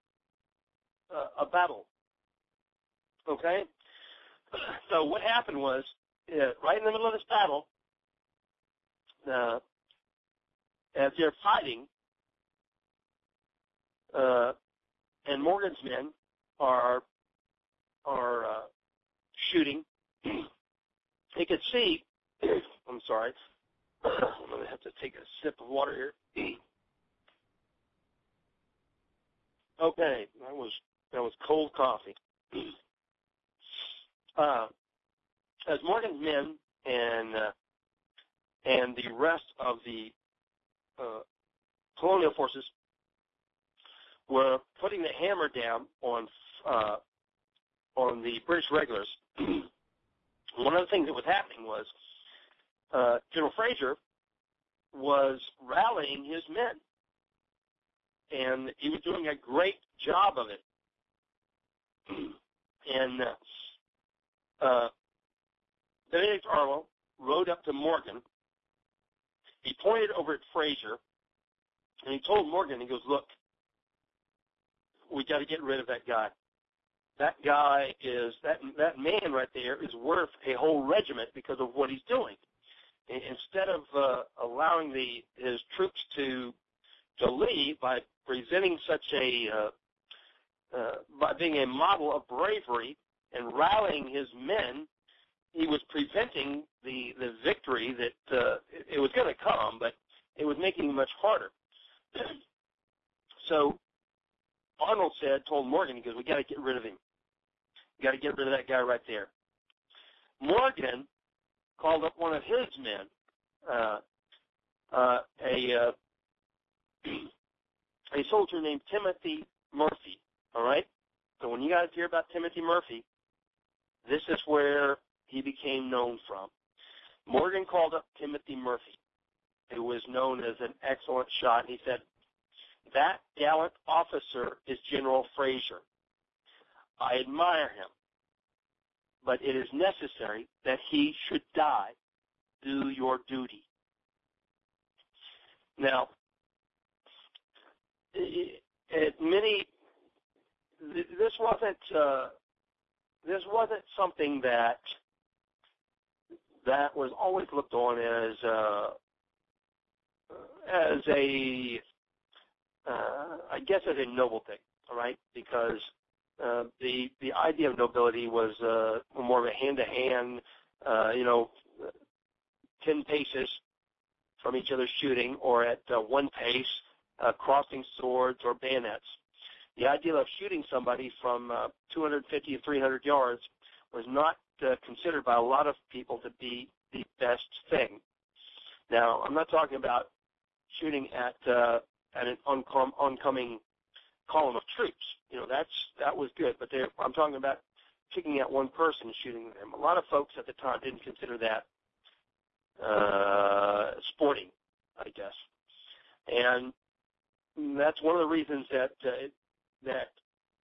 a battle. Okay? So what happened was, uh, right in the middle of this battle, uh, as they're fighting, uh, and Morgan's men are are uh, shooting, he could see. I'm sorry. I'm going to have to take a sip of water here. Okay, that was that was cold coffee. Uh, as Morgan's men and uh, and the rest of the uh, colonial forces were putting the hammer down on uh, on the British regulars, one of the things that was happening was uh, General Fraser was rallying his men, and he was doing a great job of it. And uh, uh, Benedict Arlo rode up to Morgan. He pointed over at Fraser, and he told Morgan, he goes, "Look, we got to get rid of that guy. That guy is that that man right there is worth a whole regiment because of what he's doing. And instead of uh, allowing the his troops to to leave by presenting such a uh, uh, by being a model of bravery and rallying his men, he was preventing the the victory that uh, it, it was going to come, but it was making it much harder." So Arnold said, told Morgan, he goes, "We got to get rid of him. We got to get rid of that guy right there." Morgan called up one of his men, uh, uh, a uh, a soldier named Timothy Murphy. All right. So when you guys hear about Timothy Murphy, this is where he became known from. Morgan called up Timothy Murphy, who was known as an excellent shot. He said, "That gallant officer is General Fraser. I admire him, but it is necessary that he should die. Do your duty." Now, it, many, this wasn't uh, this wasn't something that that was always looked on as uh, as a uh, I guess as a noble thing, all right? Because uh, the the idea of nobility was uh, more of a hand-to-hand, uh, you know, ten paces from each other shooting, or at uh, one pace, uh, crossing swords or bayonets. The idea of shooting somebody from uh, two hundred fifty to three hundred yards was not uh, considered by a lot of people to be the best thing. Now, I'm not talking about shooting at uh, at an oncom- oncoming column of troops. You know, that's that was good, but I'm talking about picking at one person and shooting them. A lot of folks at the time didn't consider that uh, sporting, I guess, and that's one of the reasons that uh, that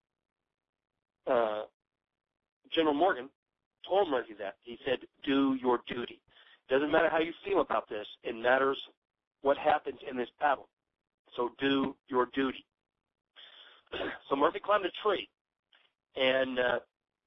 uh, General Morgan told Murphy that. He said, "Do your duty. Doesn't matter how you feel about this. It matters what happens in this battle. So do your duty." So Murphy climbed a tree, and uh,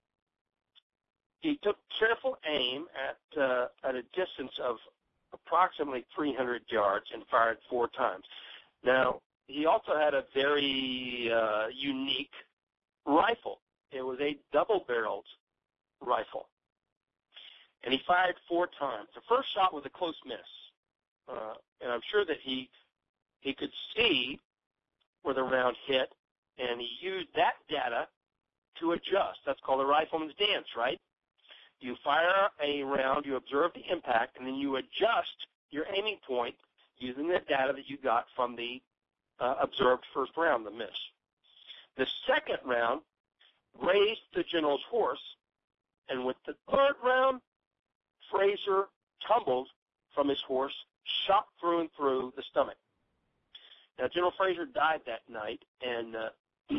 he took careful aim at uh, at a distance of approximately three hundred yards and fired four times. Now, he also had a very uh, unique rifle. It was a double-barreled rifle, and he fired four times. The first shot was a close miss, uh, and I'm sure that he he could see where the round hit, and he used that data to adjust. That's called a rifleman's dance, right? You fire a round, you observe the impact, and then you adjust your aiming point using the data that you got from the uh, observed first round, the miss. The second round grazed the general's horse, and with the third round, Fraser tumbled from his horse, shot through and through the stomach. Now, General Fraser died that night, and uh,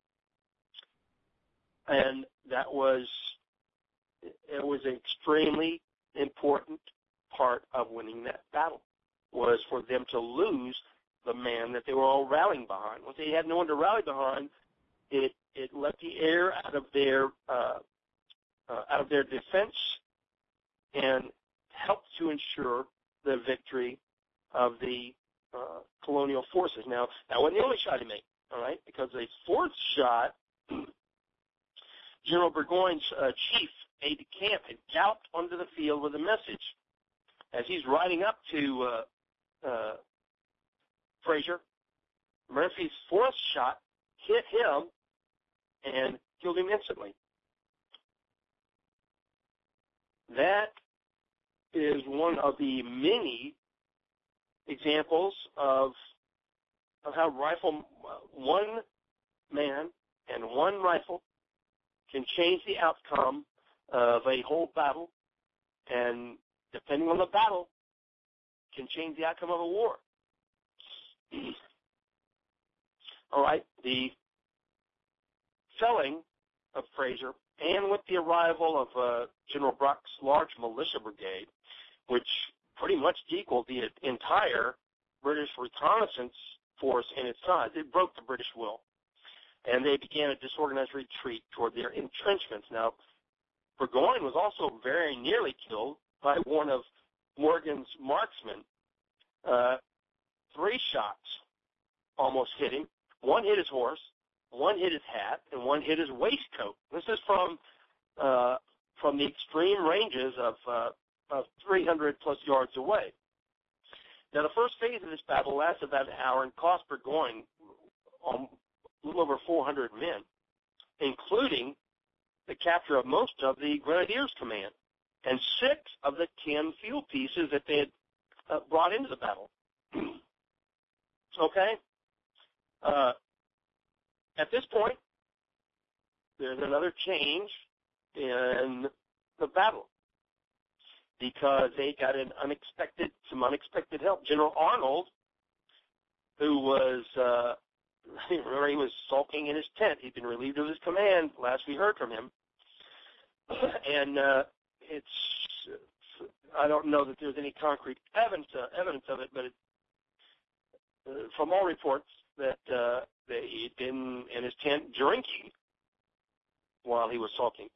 and that was it was an extremely important part of winning that battle, was for them to lose the man that they were all rallying behind. Once they had no one to rally behind, it it let the air out of their uh, uh, out of their defense and helped to ensure the victory of the uh, colonial forces. Now, that wasn't the only shot he made, all right, because a fourth shot, General Burgoyne's uh, chief aide-de-camp had galloped onto the field with a message. As he's riding up to uh, uh, Fraser, Murphy's fourth shot hit him and killed him instantly. That is one of the many examples of, of how rifle, one man and one rifle can change the outcome of a whole battle, and depending on the battle, can change the outcome of a war. All right, the felling of Fraser, and with the arrival of uh, General Brock's large militia brigade, which pretty much equaled the entire British reconnaissance force in its size, it broke the British will, and they began a disorganized retreat toward their entrenchments. Now, Burgoyne was also very nearly killed by one of Morgan's marksmen. Uh, three shots almost hit him. One hit his horse, one hit his hat, and one hit his waistcoat. This is from uh, from the extreme ranges of, uh, of three hundred plus yards away. Now, the first phase of this battle lasted about an hour and cost Burgoyne um, a little over four hundred men, including the capture of most of the Grenadiers' command and six of the ten field pieces that they had uh, brought into the battle. Okay? Uh, at this point, there's another change in the battle because they got an unexpected, some unexpected help. General Arnold, who was, uh, remember, he was sulking in his tent. He'd been relieved of his command last we heard from him. And uh, it's, I don't know that there's any concrete evidence, uh, evidence of it, but it, uh, from all reports that, uh, that he'd been in his tent drinking while he was sulking.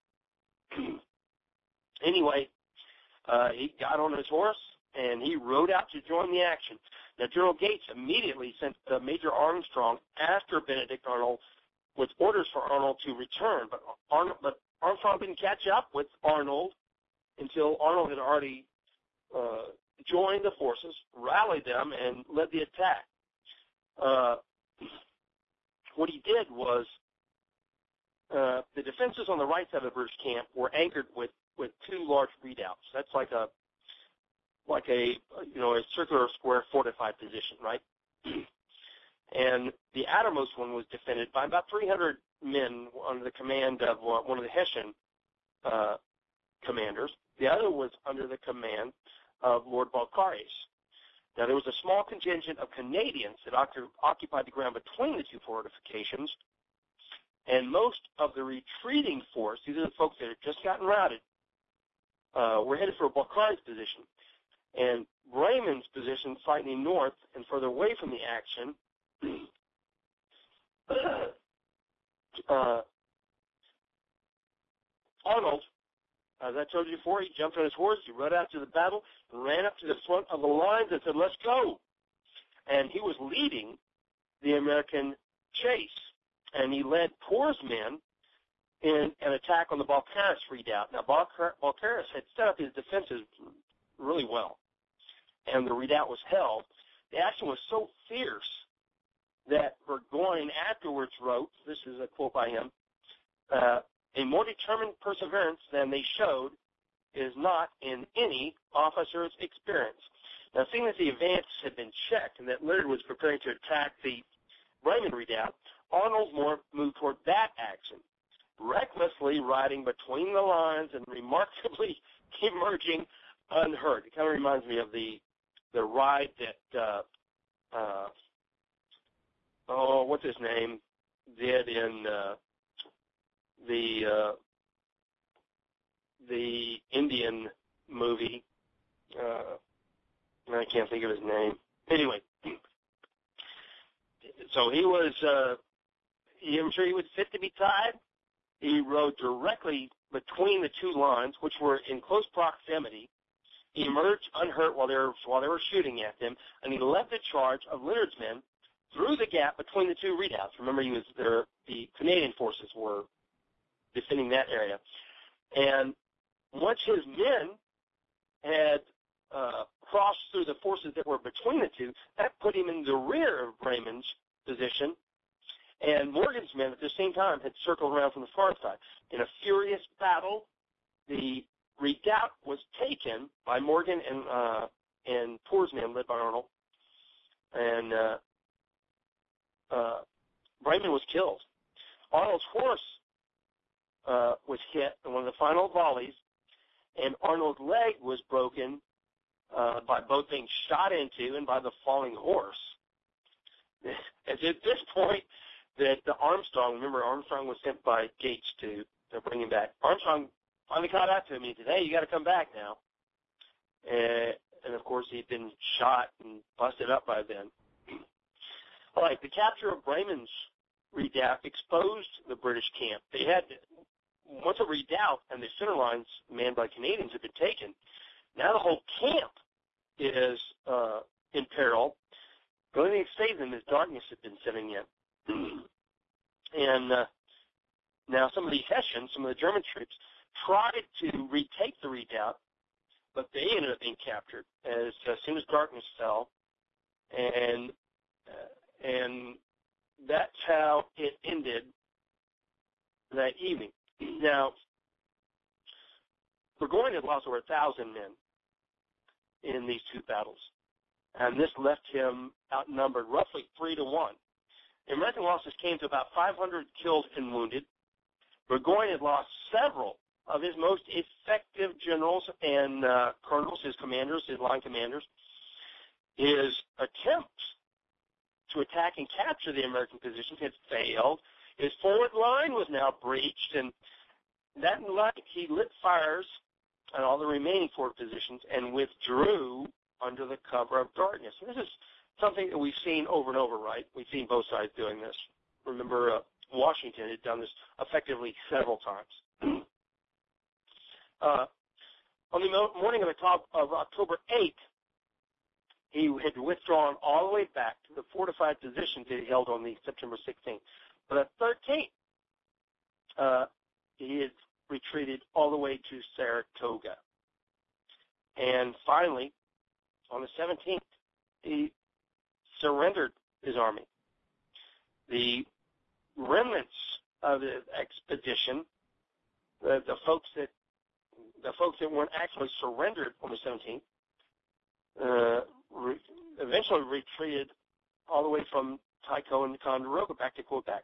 Anyway, uh, he got on his horse and he rode out to join the action. Now, General Gates immediately sent uh, Major Armstrong after Benedict Arnold with orders for Arnold to return, but Arnold, but Armstrong didn't catch up with Arnold until Arnold had already uh, joined the forces, rallied them, and led the attack. Uh, what he did was uh, the defenses on the right side of the British camp were anchored with, with two large redoubts. That's like a like a you know a circular square fortified position, right? And the outermost one was defended by about three hundred men under the command of one of the Hessian uh, commanders. The other was under the command of Lord Balcarres. Now, there was a small contingent of Canadians that occupied the ground between the two fortifications, and most of the retreating force, these are the folks that had just gotten routed, uh, were headed for Balcarres' position. And Raymond's position, slightly north and further away from the action, uh, Arnold, as I told you before, he jumped on his horse, he rode out to the battle, and ran up to the front of the lines and said, let's go. And he was leading the American chase, and he led Poor's men in an attack on the Balcarres redoubt. Now, Balcarres had set up his defenses really well, and the redoubt was held. The action was so fierce that Burgoyne afterwards wrote, this is a quote by him, uh, a more determined perseverance than they showed is not in any officer's experience. Now, seeing that the advance had been checked and that Leonard was preparing to attack the Bremen redoubt, Arnold more moved toward that action, recklessly riding between the lines and remarkably emerging unhurt. It kind of reminds me of the the ride that, uh, uh, oh, what's his name, did in uh, the uh, the Indian movie. Uh, I can't think of his name. Anyway, so he was, uh, I'm sure he was fit to be tied. He rode directly between the two lines, which were in close proximity. He emerged unhurt while they were, while they were shooting at them, and he led the charge of Leonard's men through the gap between the two redoubts. Remember, he was there, the Canadian forces were defending that area. And once his men had uh, crossed through the forces that were between the two, that put him in the rear of Bremen's position. And Morgan's men at the same time had circled around from the far side. In a furious battle, the redoubt was taken by Morgan and uh, and Poor's men, led by Arnold. And uh, uh, Bremen was killed. Arnold's horse uh, was hit in one of the final volleys, and Arnold's leg was broken uh, by both being shot into and by the falling horse. As at this point, that the Armstrong, remember Armstrong was sent by Gates to, to bring him back. Armstrong finally caught out to him and he said, hey, you got to come back now. And, and, of course, he'd been shot and busted up by then. All right, the capture of Bremen's redoubt exposed the British camp. They had, once a redoubt and the center lines manned by Canadians had been taken, now the whole camp is uh, in peril. The only thing that saved them is darkness had been setting in. And uh, now some of the Hessians, some of the German troops, tried to retake the redoubt, but they ended up being captured as, as soon as darkness fell. And uh, and that's how it ended that evening. Now, Burgoyne had lost over a thousand men in these two battles, and this left him outnumbered roughly three to one. The American losses came to about five hundred killed and wounded. Burgoyne had lost several of his most effective generals and uh, colonels, his commanders, his line commanders. His attempts to attack and capture the American positions had failed. His forward line was now breached, and that night he lit fires on all the remaining forward positions and withdrew under the cover of darkness. And this is something that we've seen over and over, right? We've seen both sides doing this. Remember, uh, Washington had done this effectively several times. uh, on the morning of, the top of October eighth, he had withdrawn all the way back to the fortified positions that he held on the September sixteenth. But on the thirteenth, uh, he had retreated all the way to Saratoga. And finally, on the seventeenth, he surrendered his army. The remnants of the expedition, the, the folks that the folks that weren't actually surrendered on the seventeenth, uh, re- eventually retreated all the way from Tycho and Ticonderoga back to Quebec.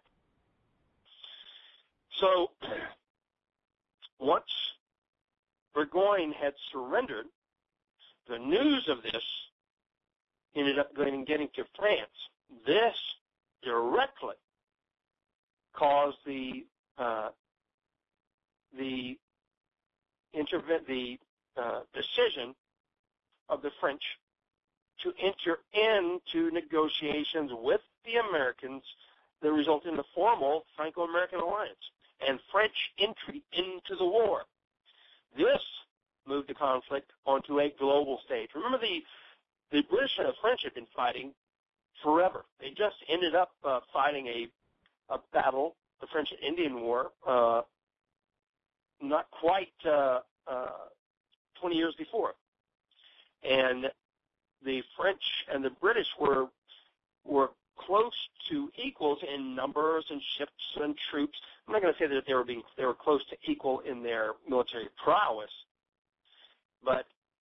So once Burgoyne had surrendered, the news of this ended up going and getting to France. This directly caused the uh, the interve- the uh, decision of the French to enter into negotiations with the Americans that resulted in the formal Franco-American alliance. and French entry into the war. This moved the conflict onto a global stage. Remember, the, the British and the French had been fighting forever. They just ended up uh, fighting a, a battle, the French and Indian War, uh, not quite uh, uh, twenty years before. And the French and the British were were close to equals in numbers and ships and troops. I'm not going to say that they were being they were close to equal in their military prowess, but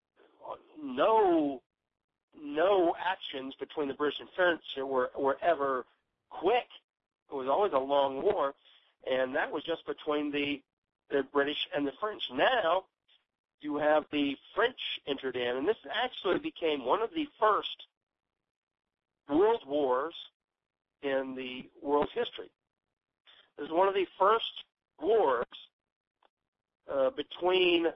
no no actions between the British and French were were ever quick. It was always a long war, and that was just between the the British and the French. Now you have the French entered in, and this actually became one of the first world wars in the world's history. This is one of the first wars uh, between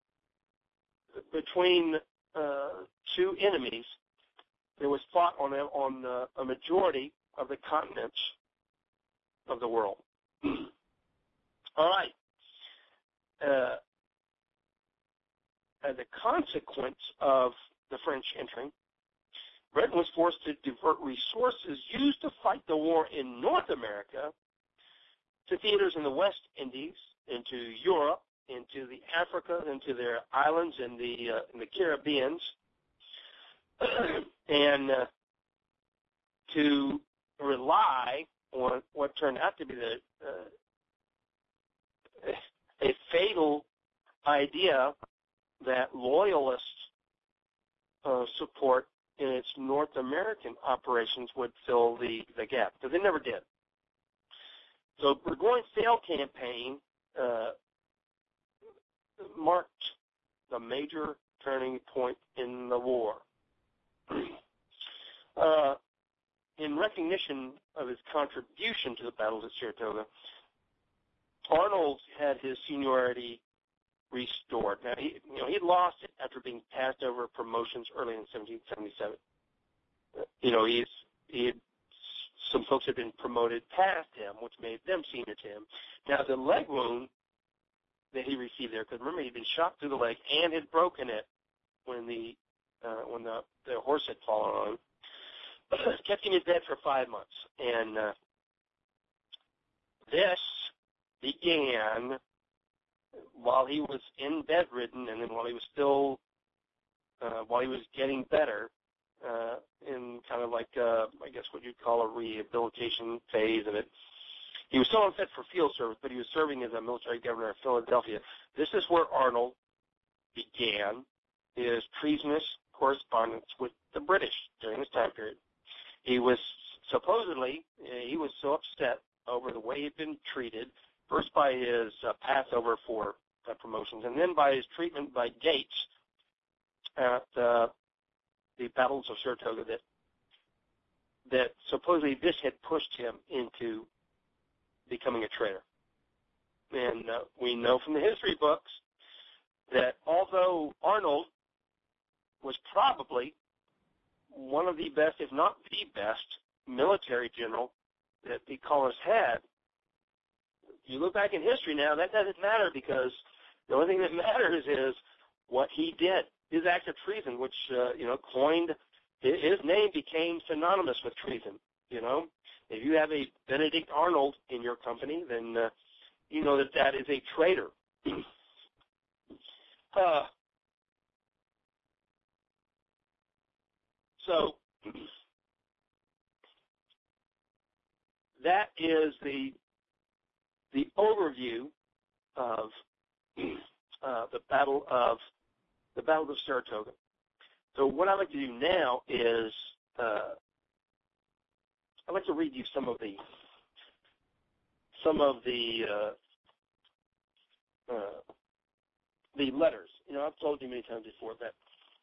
between uh, two enemies that was fought on a, on a, a majority of the continents of the world. All right. Uh, as a consequence of the French entering, Britain was forced to divert resources used to fight the war in North America to theaters in the West Indies, into Europe, into the Africa, into their islands in the uh, in the Caribbeans, and uh, to rely on what turned out to be the uh, a fatal idea that loyalist uh, support in its North American operations would fill the, the gap, because they never did. So Burgoyne's sale campaign uh, marked the major turning point in the war. uh, in recognition of his contribution to the battles at Saratoga, Arnold had his seniority restored. Now, he, you know, he lost it after being passed over promotions early in seventeen seventy-seven. You know, he's he had, some folks had been promoted past him, which made them senior to him. Now, the leg wound that he received there, because remember, he'd been shot through the leg and had broken it when the uh, when the, the horse had fallen on him, kept him in bed for five months. And uh, this began while he was in bedridden, and then while he was still, uh, while he was getting better, uh, in kind of like, uh, I guess what you'd call a rehabilitation phase of it. He was still unfit for field service, but he was serving as a military governor of Philadelphia. This is where Arnold began his treasonous correspondence with the British during this time period. He was supposedly, he was so upset over the way he'd been treated, first by his uh, passover for uh, promotions, and then by his treatment by Gates at uh, the battles of Saratoga, that that supposedly this had pushed him into becoming a traitor. And uh, we know from the history books that although Arnold was probably one of the best, if not the best, military general that the colonists had, you look back in history now, that doesn't matter, because the only thing that matters is what he did, his act of treason, which, uh, you know, coined, his name became synonymous with treason, you know. If you have a Benedict Arnold in your company, then uh, you know that that is a traitor. uh, so that is the the overview of uh, the battle of the battle of Saratoga. So what I'd like to do now is uh, I'd like to read you some of the some of the uh, uh, the letters. You know, I've told you many times before that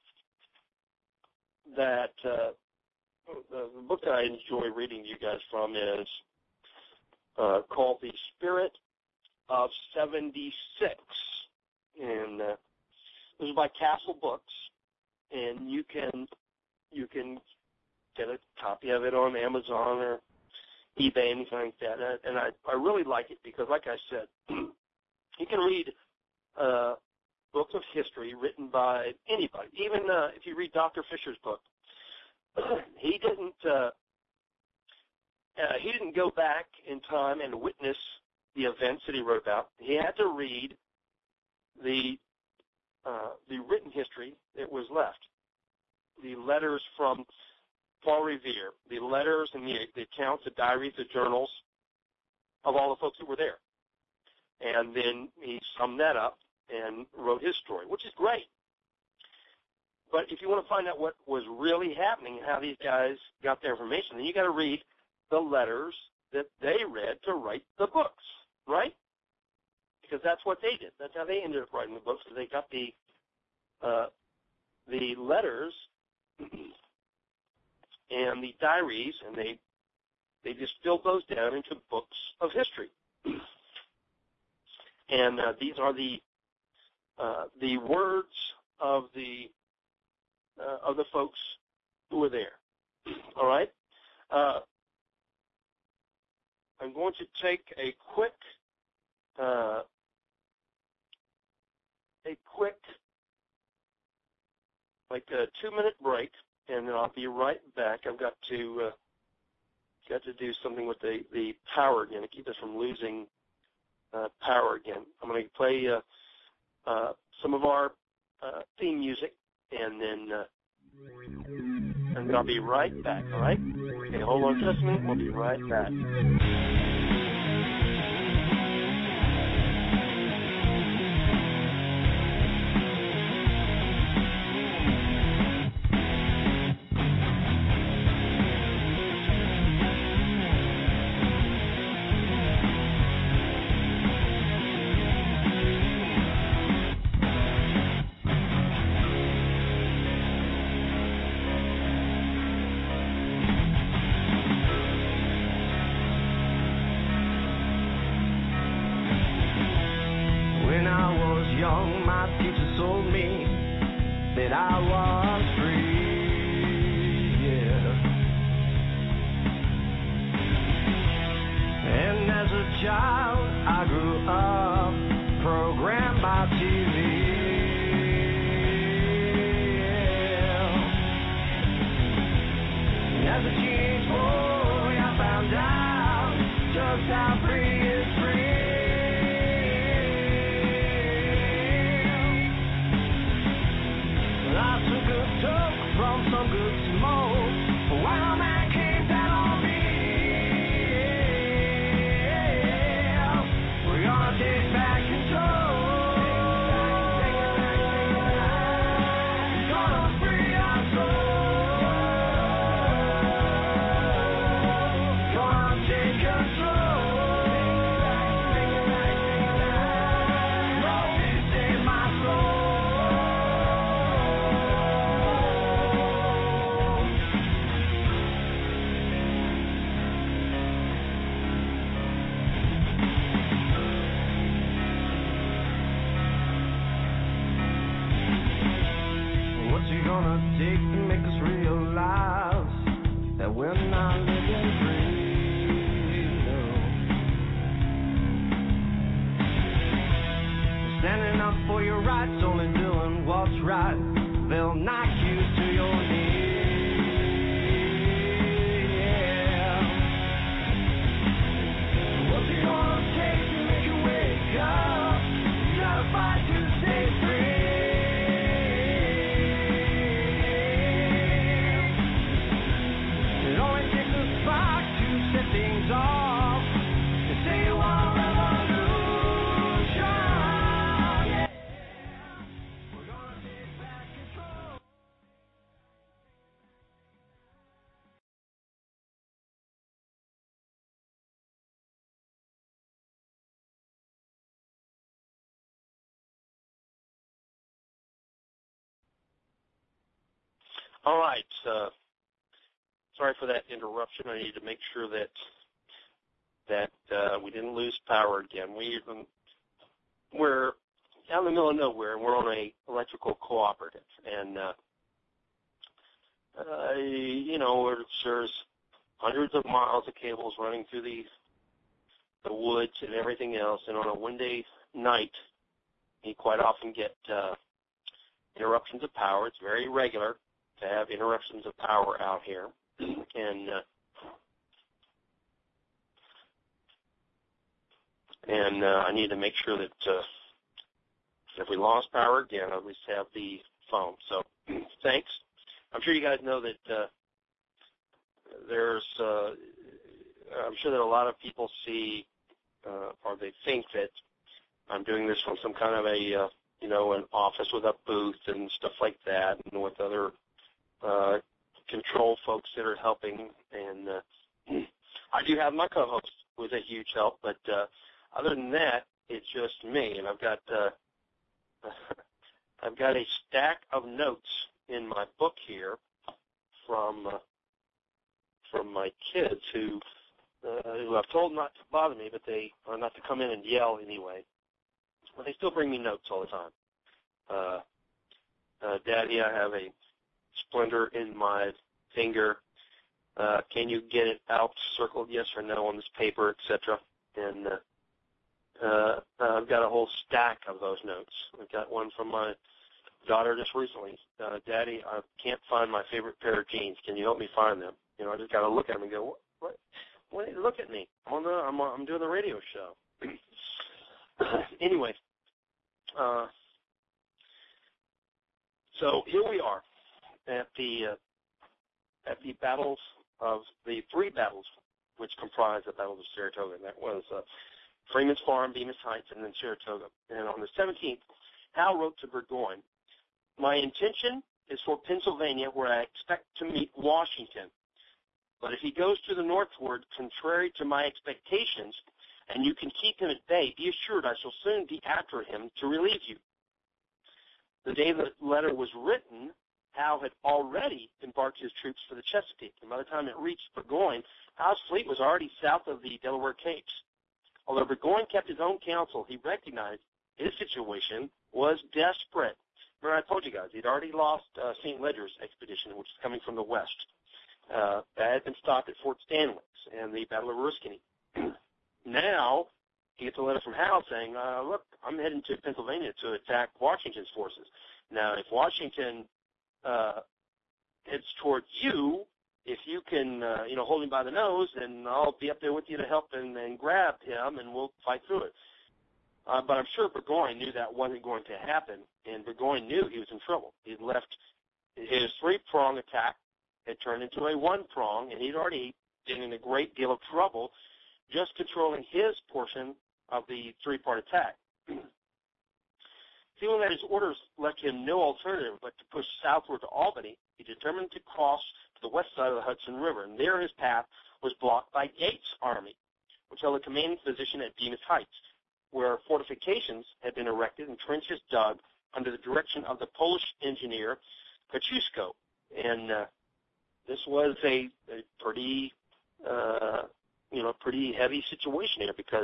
that uh, the, the book that I enjoy reading to you guys from is uh, called The Spirit of seventy-six, and uh, this is by Castle Books, and you can you can get a copy of it on Amazon or eBay, anything like that. And, and I, I really like it because, like I said, you can read uh, books of history written by anybody. Even uh, if you read Doctor Fisher's book, he didn't uh, uh, he didn't go back in time and witness the events that he wrote about. He had to read the uh, the written history that was left, the letters from Paul Revere, the letters and the, the accounts, the diaries, the journals of all the folks that were there. And then he summed that up and wrote his story, which is great. But if you want to find out what was really happening and how these guys got their information, then you got to read the letters that they read to write the books, right? Because that's what they did. That's how they ended up writing the books, because they got the uh, the letters and the diaries, and they they distilled those down into books of history. And uh, these are the uh, the words of the uh, of the folks who were there. All right. Uh, I'm going to take a quick uh, a quick like a two-minute break, and then I'll be right back. I've got to uh, got to do something with the, the power again to keep us from losing uh, power again. I'm going to play uh, uh, some of our uh, theme music, and then uh, and then I'll be right back. All right? Okay, hold on just a minute. We'll be right back. All right. Uh, sorry for that interruption. I need to make sure that that uh, we didn't lose power again. We we're out in the middle of nowhere, and we're on a electrical cooperative, and uh, uh, you know, there's hundreds of miles of cables running through the the woods and everything else. And on a windy night, you quite often get uh, interruptions of power. It's very regular to have interruptions of power out here. and uh, and uh, I need to make sure that uh, if we lost power again, I at least have the phone. So thanks. I'm sure you guys know that uh, there's, uh, I'm sure that a lot of people see, uh, or they think that I'm doing this from some kind of a, uh, you know, an office with a booth and stuff like that, and with other uh, control folks that are helping. And uh, I do have my co-host, who is a huge help, but uh, other than that, it's just me. And I've got, uh, I've got a stack of notes in my book here from uh, from my kids who uh, who I've told not to bother me, but they or not to come in and yell anyway. But they still bring me notes all the time. Uh, uh, Daddy, I have a splinter in my finger. Uh, can you get it out, circled yes or no on this paper, et cetera. And uh, uh, I've got a whole stack of those notes. I've got one from my daughter just recently. Uh, Daddy, I can't find my favorite pair of jeans. Can you help me find them? You know, I just got to look at them and go, what? What? What? Look at me. I'm on the. I'm, I'm doing the radio show. Anyway, uh, so here we are at the uh, at the battles of the three battles which comprise the Battle of Saratoga. And that was uh, Freeman's Farm, Bemis Heights, and then Saratoga. And on the seventeenth, Hal wrote to Burgoyne, "My intention is for Pennsylvania, where I expect to meet Washington. But if he goes to the northward, contrary to my expectations, and you can keep him at bay, be assured I shall soon be after him to relieve you." The day the letter was written, Howe had already embarked his troops for the Chesapeake, and by the time it reached Burgoyne, Howe's fleet was already south of the Delaware Capes. Although Burgoyne kept his own counsel, he recognized his situation was desperate. Remember, I told you guys, he'd already lost uh, Saint Leger's expedition, which is coming from the west. Uh, that had been stopped at Fort Stanwix and the Battle of Oriskany. Now, he gets a letter from Howe saying, uh, look, I'm heading to Pennsylvania to attack Washington's forces. Now, if Washington uh, heads towards you, if you can, uh, you know, hold him by the nose, then I'll be up there with you to help and, and grab him, and we'll fight through it. Uh, but I'm sure Burgoyne knew that wasn't going to happen, and Burgoyne knew he was in trouble. He'd left his three-prong attack had turned into a one-prong, and he'd already been in a great deal of trouble just controlling his portion of the three-part attack. Feeling that his orders left him no alternative but to push southward to Albany, he determined to cross to the west side of the Hudson River, and there his path was blocked by Gates' army, which held a commanding position at Bemis Heights, where fortifications had been erected and trenches dug under the direction of the Polish engineer Kosciuszko. And uh, this was a, a pretty, uh, you know, pretty heavy situation here, because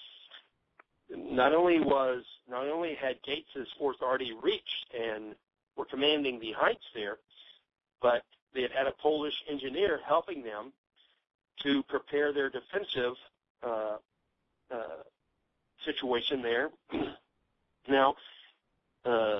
not only was, not only had Gates's force already reached and were commanding the heights there, but they had had a Polish engineer helping them to prepare their defensive uh, uh, situation there. Now, uh,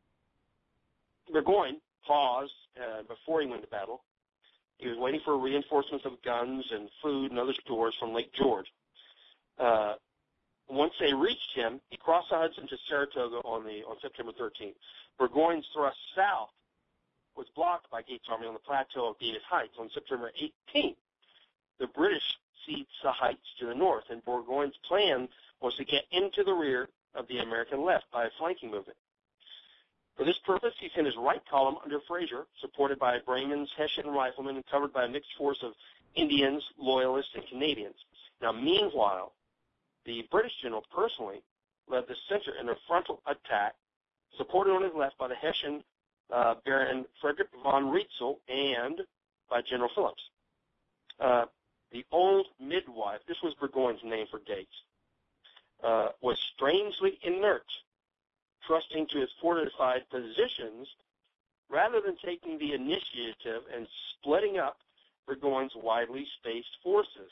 Burgoyne paused uh, before he went to battle. He was waiting for reinforcements of guns and food and other stores from Lake George. Uh, once they reached him, he crossed the Hudson to Saratoga on the on September thirteenth. Burgoyne's thrust south was blocked by Gates' army on the plateau of Bemis Heights on September eighteenth. The British seized the heights to the north, and Burgoyne's plan was to get into the rear of the American left by a flanking movement. For this purpose, he sent his right column under Fraser, supported by Breyman's Hessian riflemen and covered by a mixed force of Indians, Loyalists, and Canadians. Now, meanwhile, the British general personally led the center in a frontal attack, supported on his left by the Hessian uh, Baron Frederick von Rietzel and by General Phillips. Uh, the old midwife, this was Burgoyne's name for Gates, uh, was strangely inert, trusting to his fortified positions rather than taking the initiative and splitting up Burgoyne's widely spaced forces.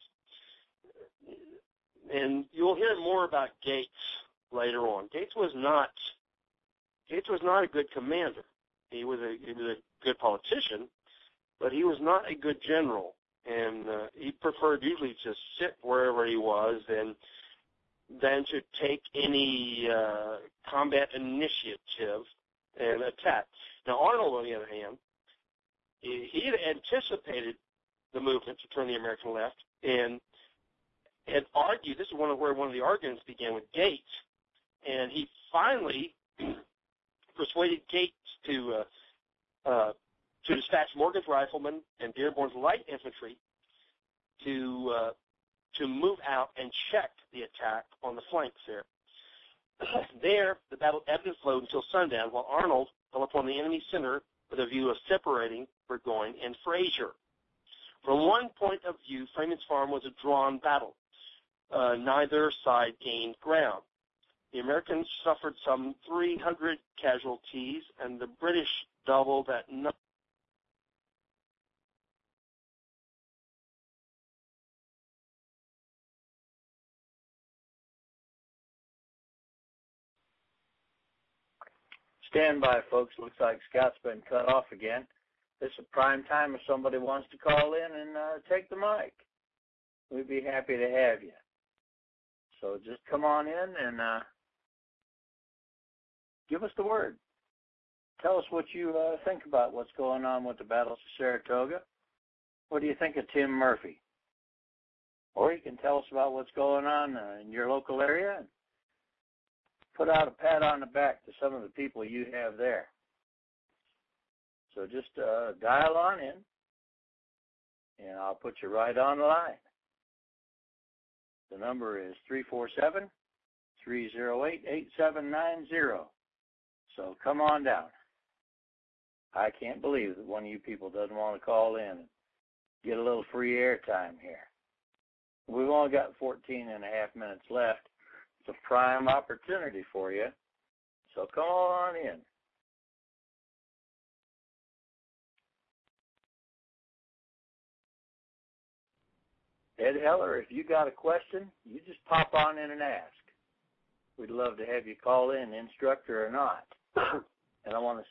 And you'll hear more about Gates later on. Gates was not Gates was not a good commander. He was a he was a good politician, but he was not a good general. And uh, he preferred usually to sit wherever he was and than to take any uh, combat initiative and attack. Now, Arnold, on the other hand, he had anticipated the movement to turn the American left and had argued, this is one of where one of the arguments began with Gates, and he finally persuaded Gates to uh, uh, to dispatch Morgan's riflemen and Dearborn's light infantry to uh, to move out and check the attack on the flanks there. There, the battle ebbed and flowed until sundown, while Arnold fell upon the enemy center with a view of separating Burgoyne and Fraser. From one point of view, Freeman's Farm was a drawn battle. Uh, neither side gained ground. The Americans suffered some three hundred casualties, and the British doubled that number. Stand by, folks. Looks like Scott's been cut off again. This is prime time if somebody wants to call in and uh, take the mic. We'd be happy to have you. So just come on in and uh, give us the word. Tell us what you uh, think about what's going on with the battles of Saratoga. What do you think of Tim Murphy? Or you can tell us about what's going on uh, in your local area and put out a pat on the back to some of the people you have there. So just uh, dial on in, and I'll put you right on the line. The number is three four seven, three oh eight, eight seven nine zero. So come on down. I can't believe that one of you people doesn't want to call in and get a little free airtime here. We've only got fourteen and a half minutes left. It's a prime opportunity for you. So come on in. Ed Heller, if you got a question, you just pop on in and ask. We'd love to have you call in, instructor or not. And I want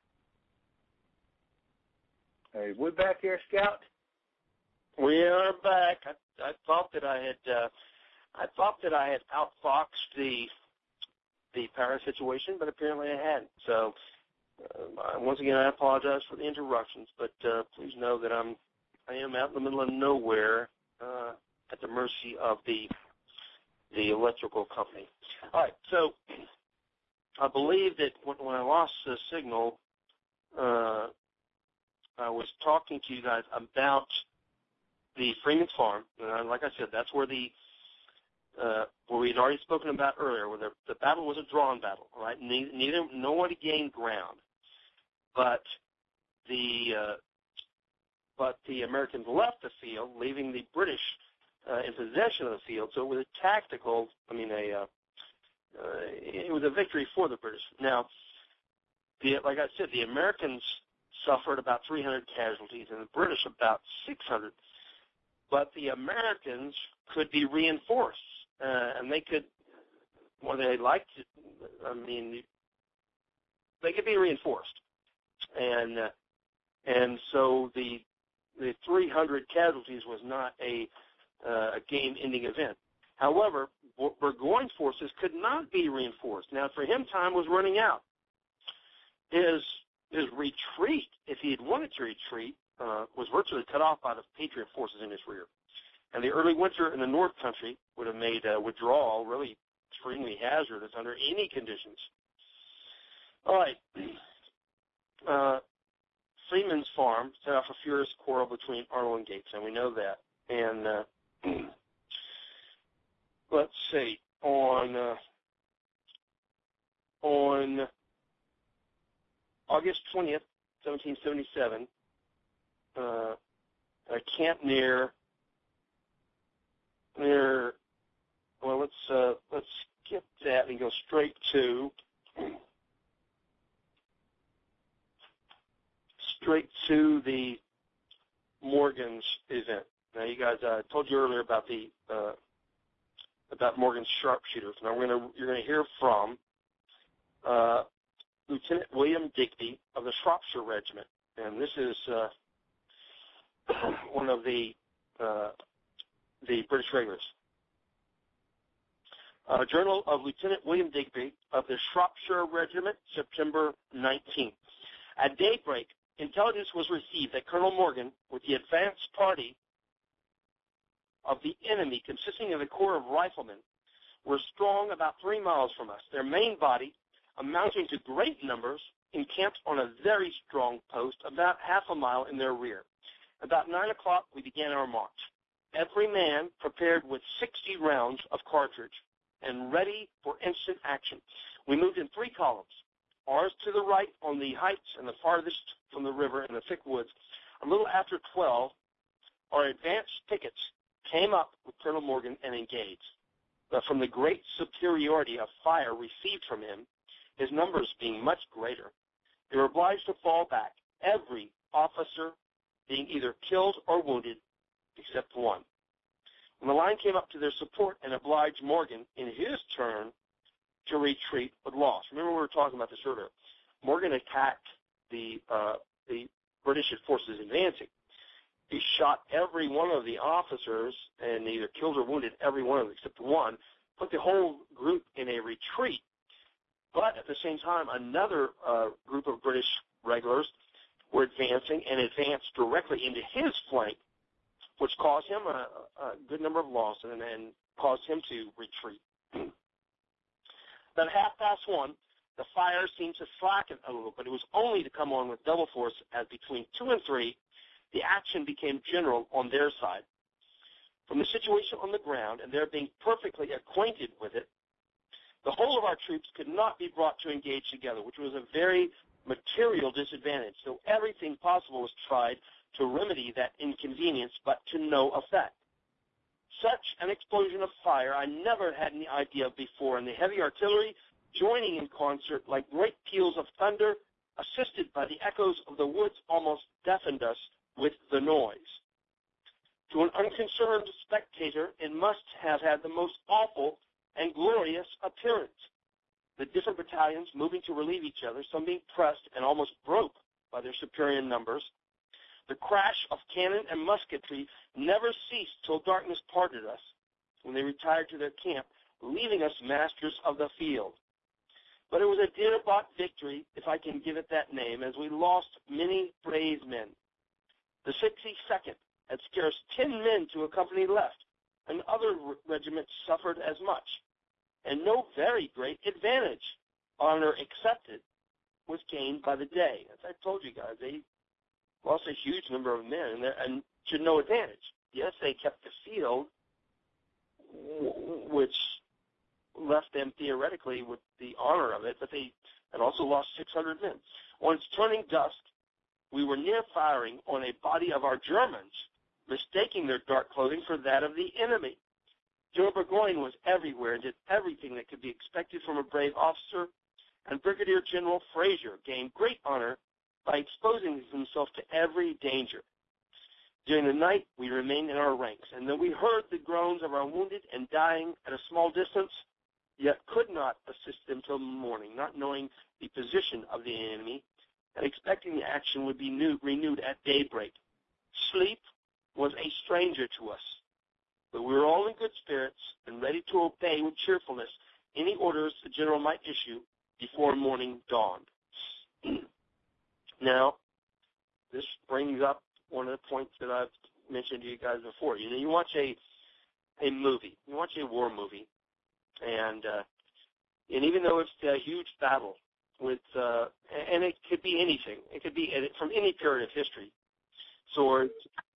to... Are we back here, Scout? We are back. I, I thought that I had... Uh, I thought that I had outfoxed the the power situation, but apparently I hadn't. So uh, once again, I apologize for the interruptions, but uh, please know that I'm I am out in the middle of nowhere uh, at the mercy of the the electrical company. All right, so I believe that when, when I lost the signal, uh, I was talking to you guys about the Freeman's Farm. Uh, like I said, that's where the Uh, what we had already spoken about earlier, where the, the battle was a drawn battle, right? Neither, neither no one gained ground, but the uh, but the Americans left the field, leaving the British uh, in possession of the field. So it was a tactical. I mean, a uh, uh, it was a victory for the British. Now, the, like I said, the Americans suffered about three hundred casualties, and the British about six hundred. But the Americans could be reinforced. Uh, and they could, well, they liked it. I mean, they could be reinforced, and uh, and so the the three hundred casualties was not a uh, a game-ending event. However, Burgoyne's forces could not be reinforced. Now, for him, time was running out. His his retreat, if he had wanted to retreat, uh, was virtually cut off by the Patriot forces in his rear. And the early winter in the North Country would have made uh, withdrawal really extremely hazardous under any conditions. All right. Uh, Freeman's Farm set off a furious quarrel between Arnold and Gates, and we know that. And uh, let's see, on uh, on August twentieth, seventeen seventy-seven, uh, a camp near Near, well, let's uh, let's skip that and go straight to straight to the Morgan's event. Now, you guys, I uh, told you earlier about the uh, about Morgan's sharpshooters. Now, we're gonna you're gonna hear from uh, Lieutenant William Digby of the Shropshire Regiment, and this is uh, one of the uh, the British regulars. Uh, Journal of Lieutenant William Digby of the Shropshire Regiment, September nineteenth. At daybreak, intelligence was received that Colonel Morgan, with the advance party of the enemy consisting of a corps of riflemen, were strong about three miles from us. Their main body, amounting to great numbers, encamped on a very strong post about half a mile in their rear. About nine o'clock, we began our march. Every man prepared with sixty rounds of cartridge and ready for instant action. We moved in three columns, ours to the right on the heights and the farthest from the river in the thick woods. A little after twelve, our advanced pickets came up with Colonel Morgan and engaged. But from the great superiority of fire received from him, his numbers being much greater, they were obliged to fall back, every officer being either killed or wounded, except one. When the line came up to their support and obliged Morgan, in his turn, to retreat with loss. Remember, we were talking about this earlier. Morgan attacked the uh, the British forces advancing. He shot every one of the officers and either killed or wounded every one of them except one, put the whole group in a retreat. But at the same time, another uh, group of British regulars were advancing and advanced directly into his flank, which caused him a, a good number of losses and, and caused him to retreat. About half past one, the fire seemed to slacken a little, but it was only to come on with double force as between two and three, the action became general on their side. From the situation on the ground and their being perfectly acquainted with it, the whole of our troops could not be brought to engage together, which was a very material disadvantage. So everything possible was tried to remedy that inconvenience, but to no effect. Such an explosion of fire I never had any idea of before, and the heavy artillery joining in concert like great peals of thunder, assisted by the echoes of the woods, almost deafened us with the noise. To an unconcerned spectator, it must have had the most awful and glorious appearance. The different battalions moving to relieve each other, some being pressed and almost broke by their superior numbers. The crash of cannon and musketry never ceased till darkness parted us, when they retired to their camp, leaving us masters of the field. But it was a dear-bought victory, if I can give it that name, as we lost many brave men. The sixty-second had scarce ten men to a company left, and other regiments suffered as much, and no very great advantage, honor accepted, was gained by the day. As I told you guys, they lost a huge number of men, and, and to no advantage. Yes, they kept the field, which left them theoretically with the honor of it, but they had also lost six hundred men. Once turning dusk, we were near firing on a body of our Germans, mistaking their dark clothing for that of the enemy. General Burgoyne was everywhere and did everything that could be expected from a brave officer, and Brigadier General Fraser gained great honor by exposing himself to every danger. During the night, we remained in our ranks, and though we heard the groans of our wounded and dying at a small distance, yet could not assist them till morning, not knowing the position of the enemy, and expecting the action would be new, renewed at daybreak. Sleep was a stranger to us, but we were all in good spirits and ready to obey with cheerfulness any orders the general might issue before morning dawned. Now, this brings up one of the points that I've mentioned to you guys before. You know, you watch a a movie, you watch a war movie, and uh, and even though it's a huge battle with, uh, and it could be anything, it could be from any period of history, swords,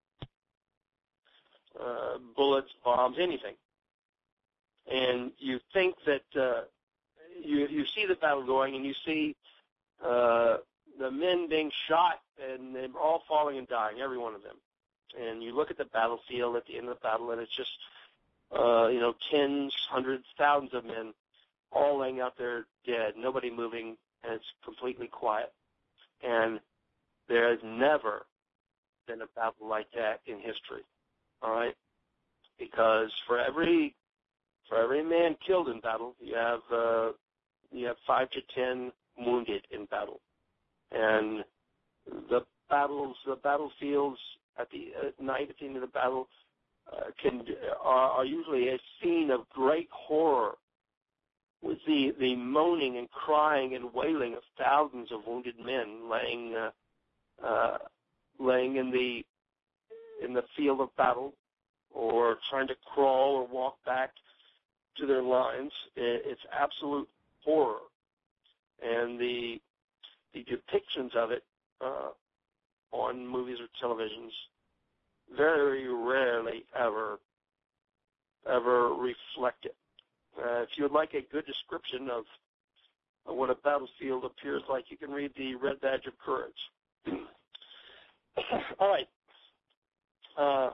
uh, bullets, bombs, anything, and you think that uh, you you see the battle going, and you see uh, the men being shot, and they're all falling and dying, every one of them. And you look at the battlefield at the end of the battle, and it's just, uh, you know, tens, hundreds, thousands of men all laying out there dead, nobody moving, and it's completely quiet. And there has never been a battle like that in history. All right, because for every for every man killed in battle, you have uh, you have five to ten wounded in battle, and the battles, the battlefields at the at night at the end of the battle uh, can are, are usually a scene of great horror, with the, the moaning and crying and wailing of thousands of wounded men laying uh, uh, laying in the in the field of battle, or trying to crawl or walk back to their lines. It, it's absolute horror, and the the depictions of it uh, on movies or televisions very rarely ever ever reflect it. Uh, if you would like a good description of uh, what a battlefield appears like, you can read the Red Badge of Courage. All right. Uh,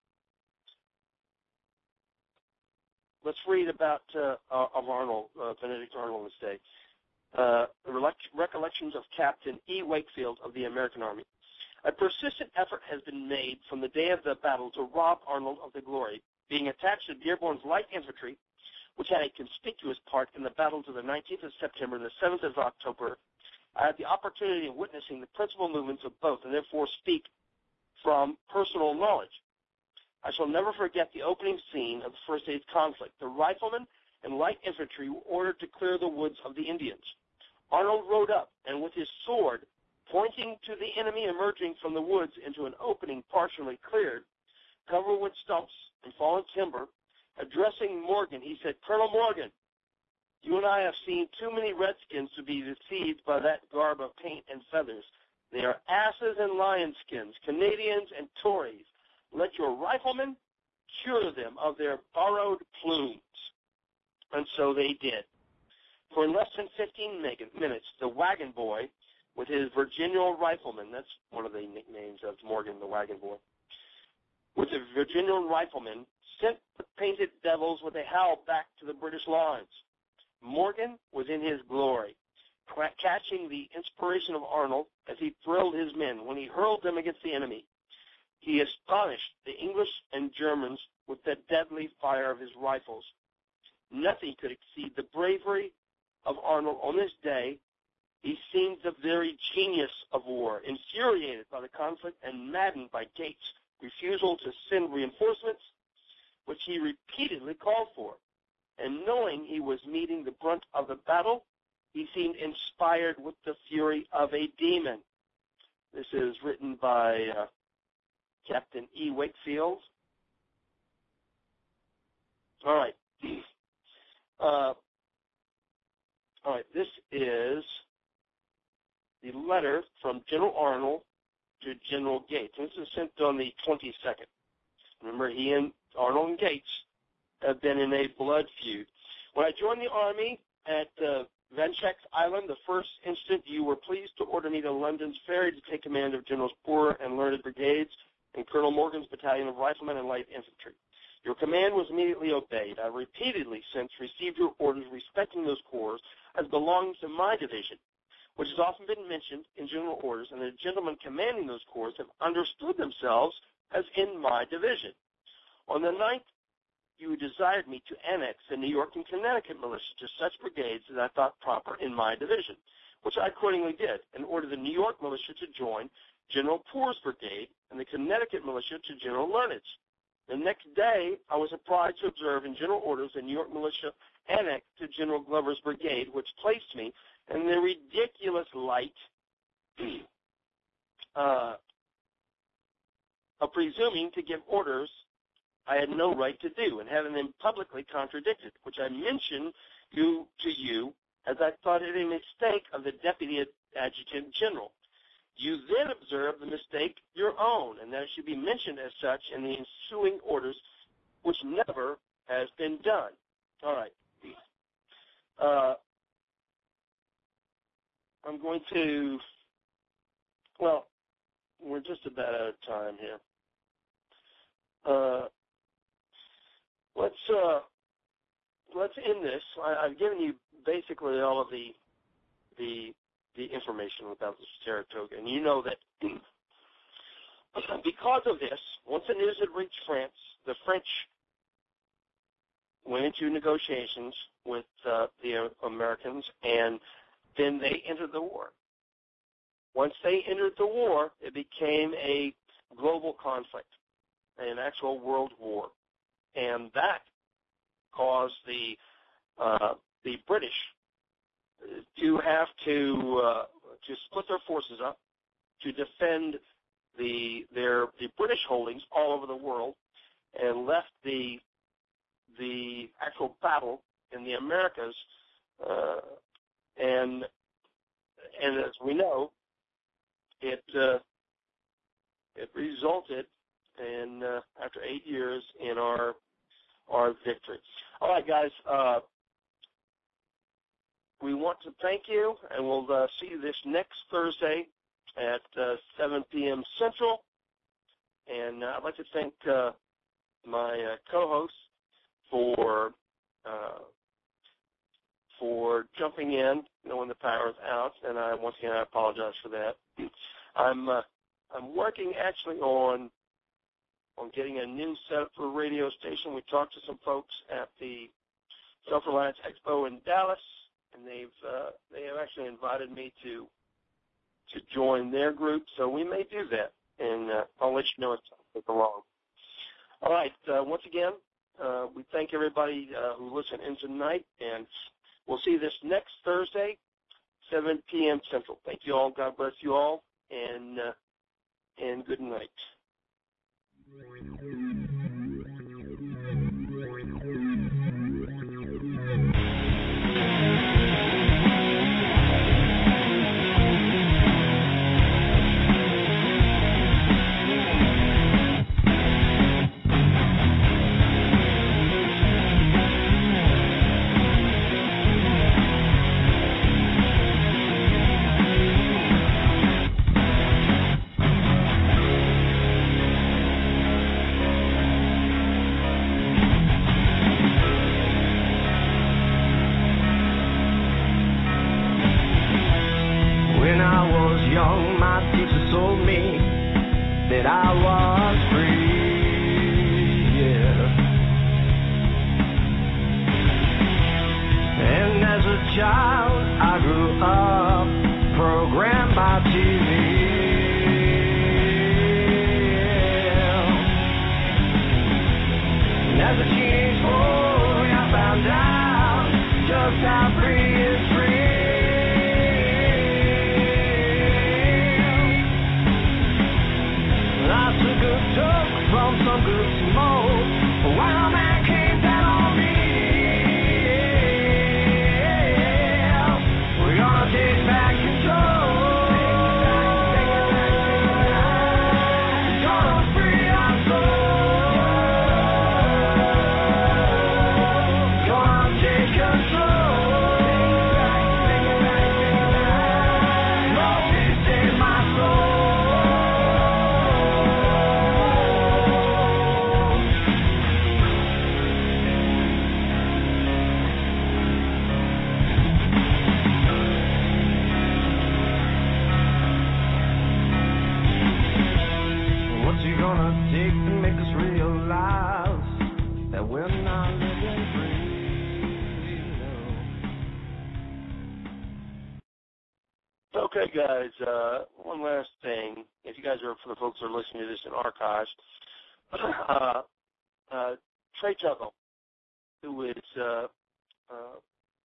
let's read about uh, of Arnold, uh, Benedict Arnold this day. Uh, Recollections of Captain E. Wakefield of the American Army. A persistent effort has been made from the day of the battle to rob Arnold of the glory, being attached to Dearborn's light infantry, which had a conspicuous part in the battles of the nineteenth of September and the seventh of October. I had the opportunity of witnessing the principal movements of both, and therefore speak from personal knowledge. I shall never forget the opening scene of the first day's conflict. The riflemen and light infantry were ordered to clear the woods of the Indians. Arnold rode up, and with his sword, pointing to the enemy emerging from the woods into an opening partially cleared, covered with stumps and fallen timber, addressing Morgan, he said, "Colonel Morgan, you and I have seen too many redskins to be deceived by that garb of paint and feathers. They are asses and lion skins, Canadians and Tories. Let your riflemen cure them of their borrowed plumes." And so they did. For less than fifteen minutes, the wagon boy, with his Virginian rifleman, that's one of the nicknames of Morgan, the wagon boy, with the Virginian rifleman, sent the painted devils with a howl back to the British lines. Morgan was in his glory, catching the inspiration of Arnold as he thrilled his men when he hurled them against the enemy. He astonished the English and Germans with the deadly fire of his rifles. Nothing could exceed the bravery of Arnold on this day. He seemed the very genius of war, infuriated by the conflict and maddened by Gates' refusal to send reinforcements, which he repeatedly called for. And knowing he was meeting the brunt of the battle, he seemed inspired with the fury of a demon. This is written by uh, Captain E. Wakefield. All right. Uh, all right, this is the letter from General Arnold to General Gates. This is sent on the twenty-second. Remember, he and Arnold and Gates have been in a blood feud. When I joined the Army at uh, Van Check's Island, the first instant, you were pleased to order me to London's Ferry to take command of Generals Poor and Learned Brigades and Colonel Morgan's battalion of riflemen and light infantry. Your command was immediately obeyed. I repeatedly since received your orders respecting those corps as belonging to my division, which has often been mentioned in general orders, and the gentlemen commanding those corps have understood themselves as in my division. On the ninth, you desired me to annex the New York and Connecticut militia to such brigades as I thought proper in my division, which I accordingly did, and ordered the New York militia to join General Poor's brigade and the Connecticut militia to General Learned's. The next day, I was surprised to observe in general orders the New York militia annexed to General Glover's brigade, which placed me in the ridiculous light uh, of presuming to give orders I had no right to do, and having them publicly contradicted, which I mentioned you, to you as I thought it a mistake of the Deputy Adjutant General. You then observed the mistake your own, and that it should be mentioned as such in the ensuing orders, which never has been done. All right. Uh, I'm going to, well, we're just about out of time here. Uh, let's uh, let's end this. I, I've given you basically all of the the the information about the Saratoga, and you know that because of this, once the news had reached France, the French went into negotiations with uh, the Americans, and then they entered the war. Once they entered the war, it became a global conflict, an actual world war, and that caused the uh, the British to have to uh, to split their forces up to defend the their the British holdings all over the world, and left the the actual battle in the Americas, uh, and and as we know, it uh, it resulted in uh, after eight years in our our victory. All right, guys, uh, we want to thank you, and we'll uh, see you this next Thursday at uh, seven p.m. Central. And uh, I'd like to thank uh, my uh, co-hosts for uh, for jumping in, you know, when the power is out. And I once again I apologize for that. I'm uh, I'm working actually on on getting a new setup for a radio station. We talked to some folks at the Self-Reliance Expo in Dallas, and they've uh, they have actually invited me to to join their group. So we may do that, and uh, I'll let you know as I go along. All right. Uh, once again, uh, we thank everybody uh, who listened in tonight, and we'll see you this next Thursday, seven p.m. Central. Thank you all. God bless you all, and uh, and good night. Okay, guys, uh, one last thing. If you guys are, for the folks who are listening to this in archives, uh, uh, Trey Tuggle, who is, uh, uh,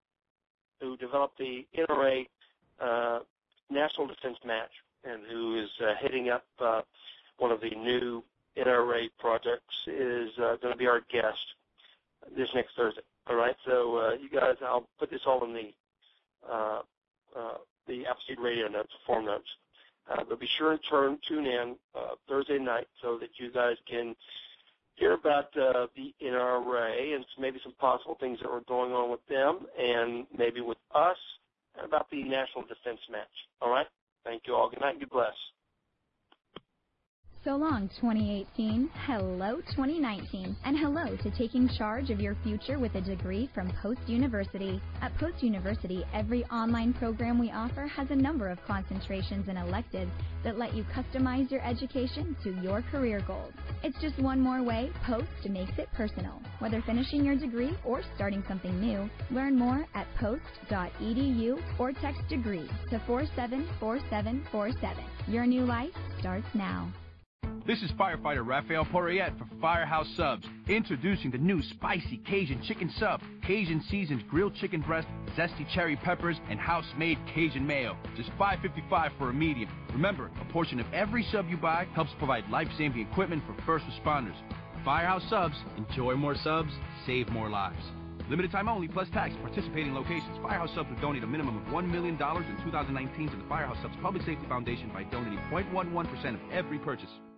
who developed the N R A uh, National Defense Match, and who is uh, heading up uh, one of the new N R A projects, is uh, going to be our guest this next Thursday. All right, so uh, you guys, I'll put this all in the uh, uh, the Appleseed Radio notes, form notes. Uh, but be sure and turn, tune in uh, Thursday night so that you guys can hear about uh, the N R A and maybe some possible things that were going on with them and maybe with us and about the National Defense Match. All right? Thank you all. Good night and God bless. So long, twenty eighteen. Hello, twenty nineteen. And hello to taking charge of your future with a degree from Post University. At Post University, every online program we offer has a number of concentrations and electives that let you customize your education to your career goals. It's just one more way Post makes it personal. Whether finishing your degree or starting something new, learn more at post dot e d u or text degree to four seven four seven four seven. Your new life starts now. This is firefighter Raphael Poirier for Firehouse Subs, introducing the new spicy Cajun chicken sub. Cajun seasoned grilled chicken breast, zesty cherry peppers, and house-made Cajun mayo. Just five fifty-five for a medium. Remember, a portion of every sub you buy helps provide life-saving equipment for first responders. Firehouse Subs, enjoy more subs, save more lives. Limited time only, plus tax. Participating locations. Firehouse Subs will donate a minimum of one million dollars in two thousand nineteen to the Firehouse Subs Public Safety Foundation by donating zero point one one percent of every purchase.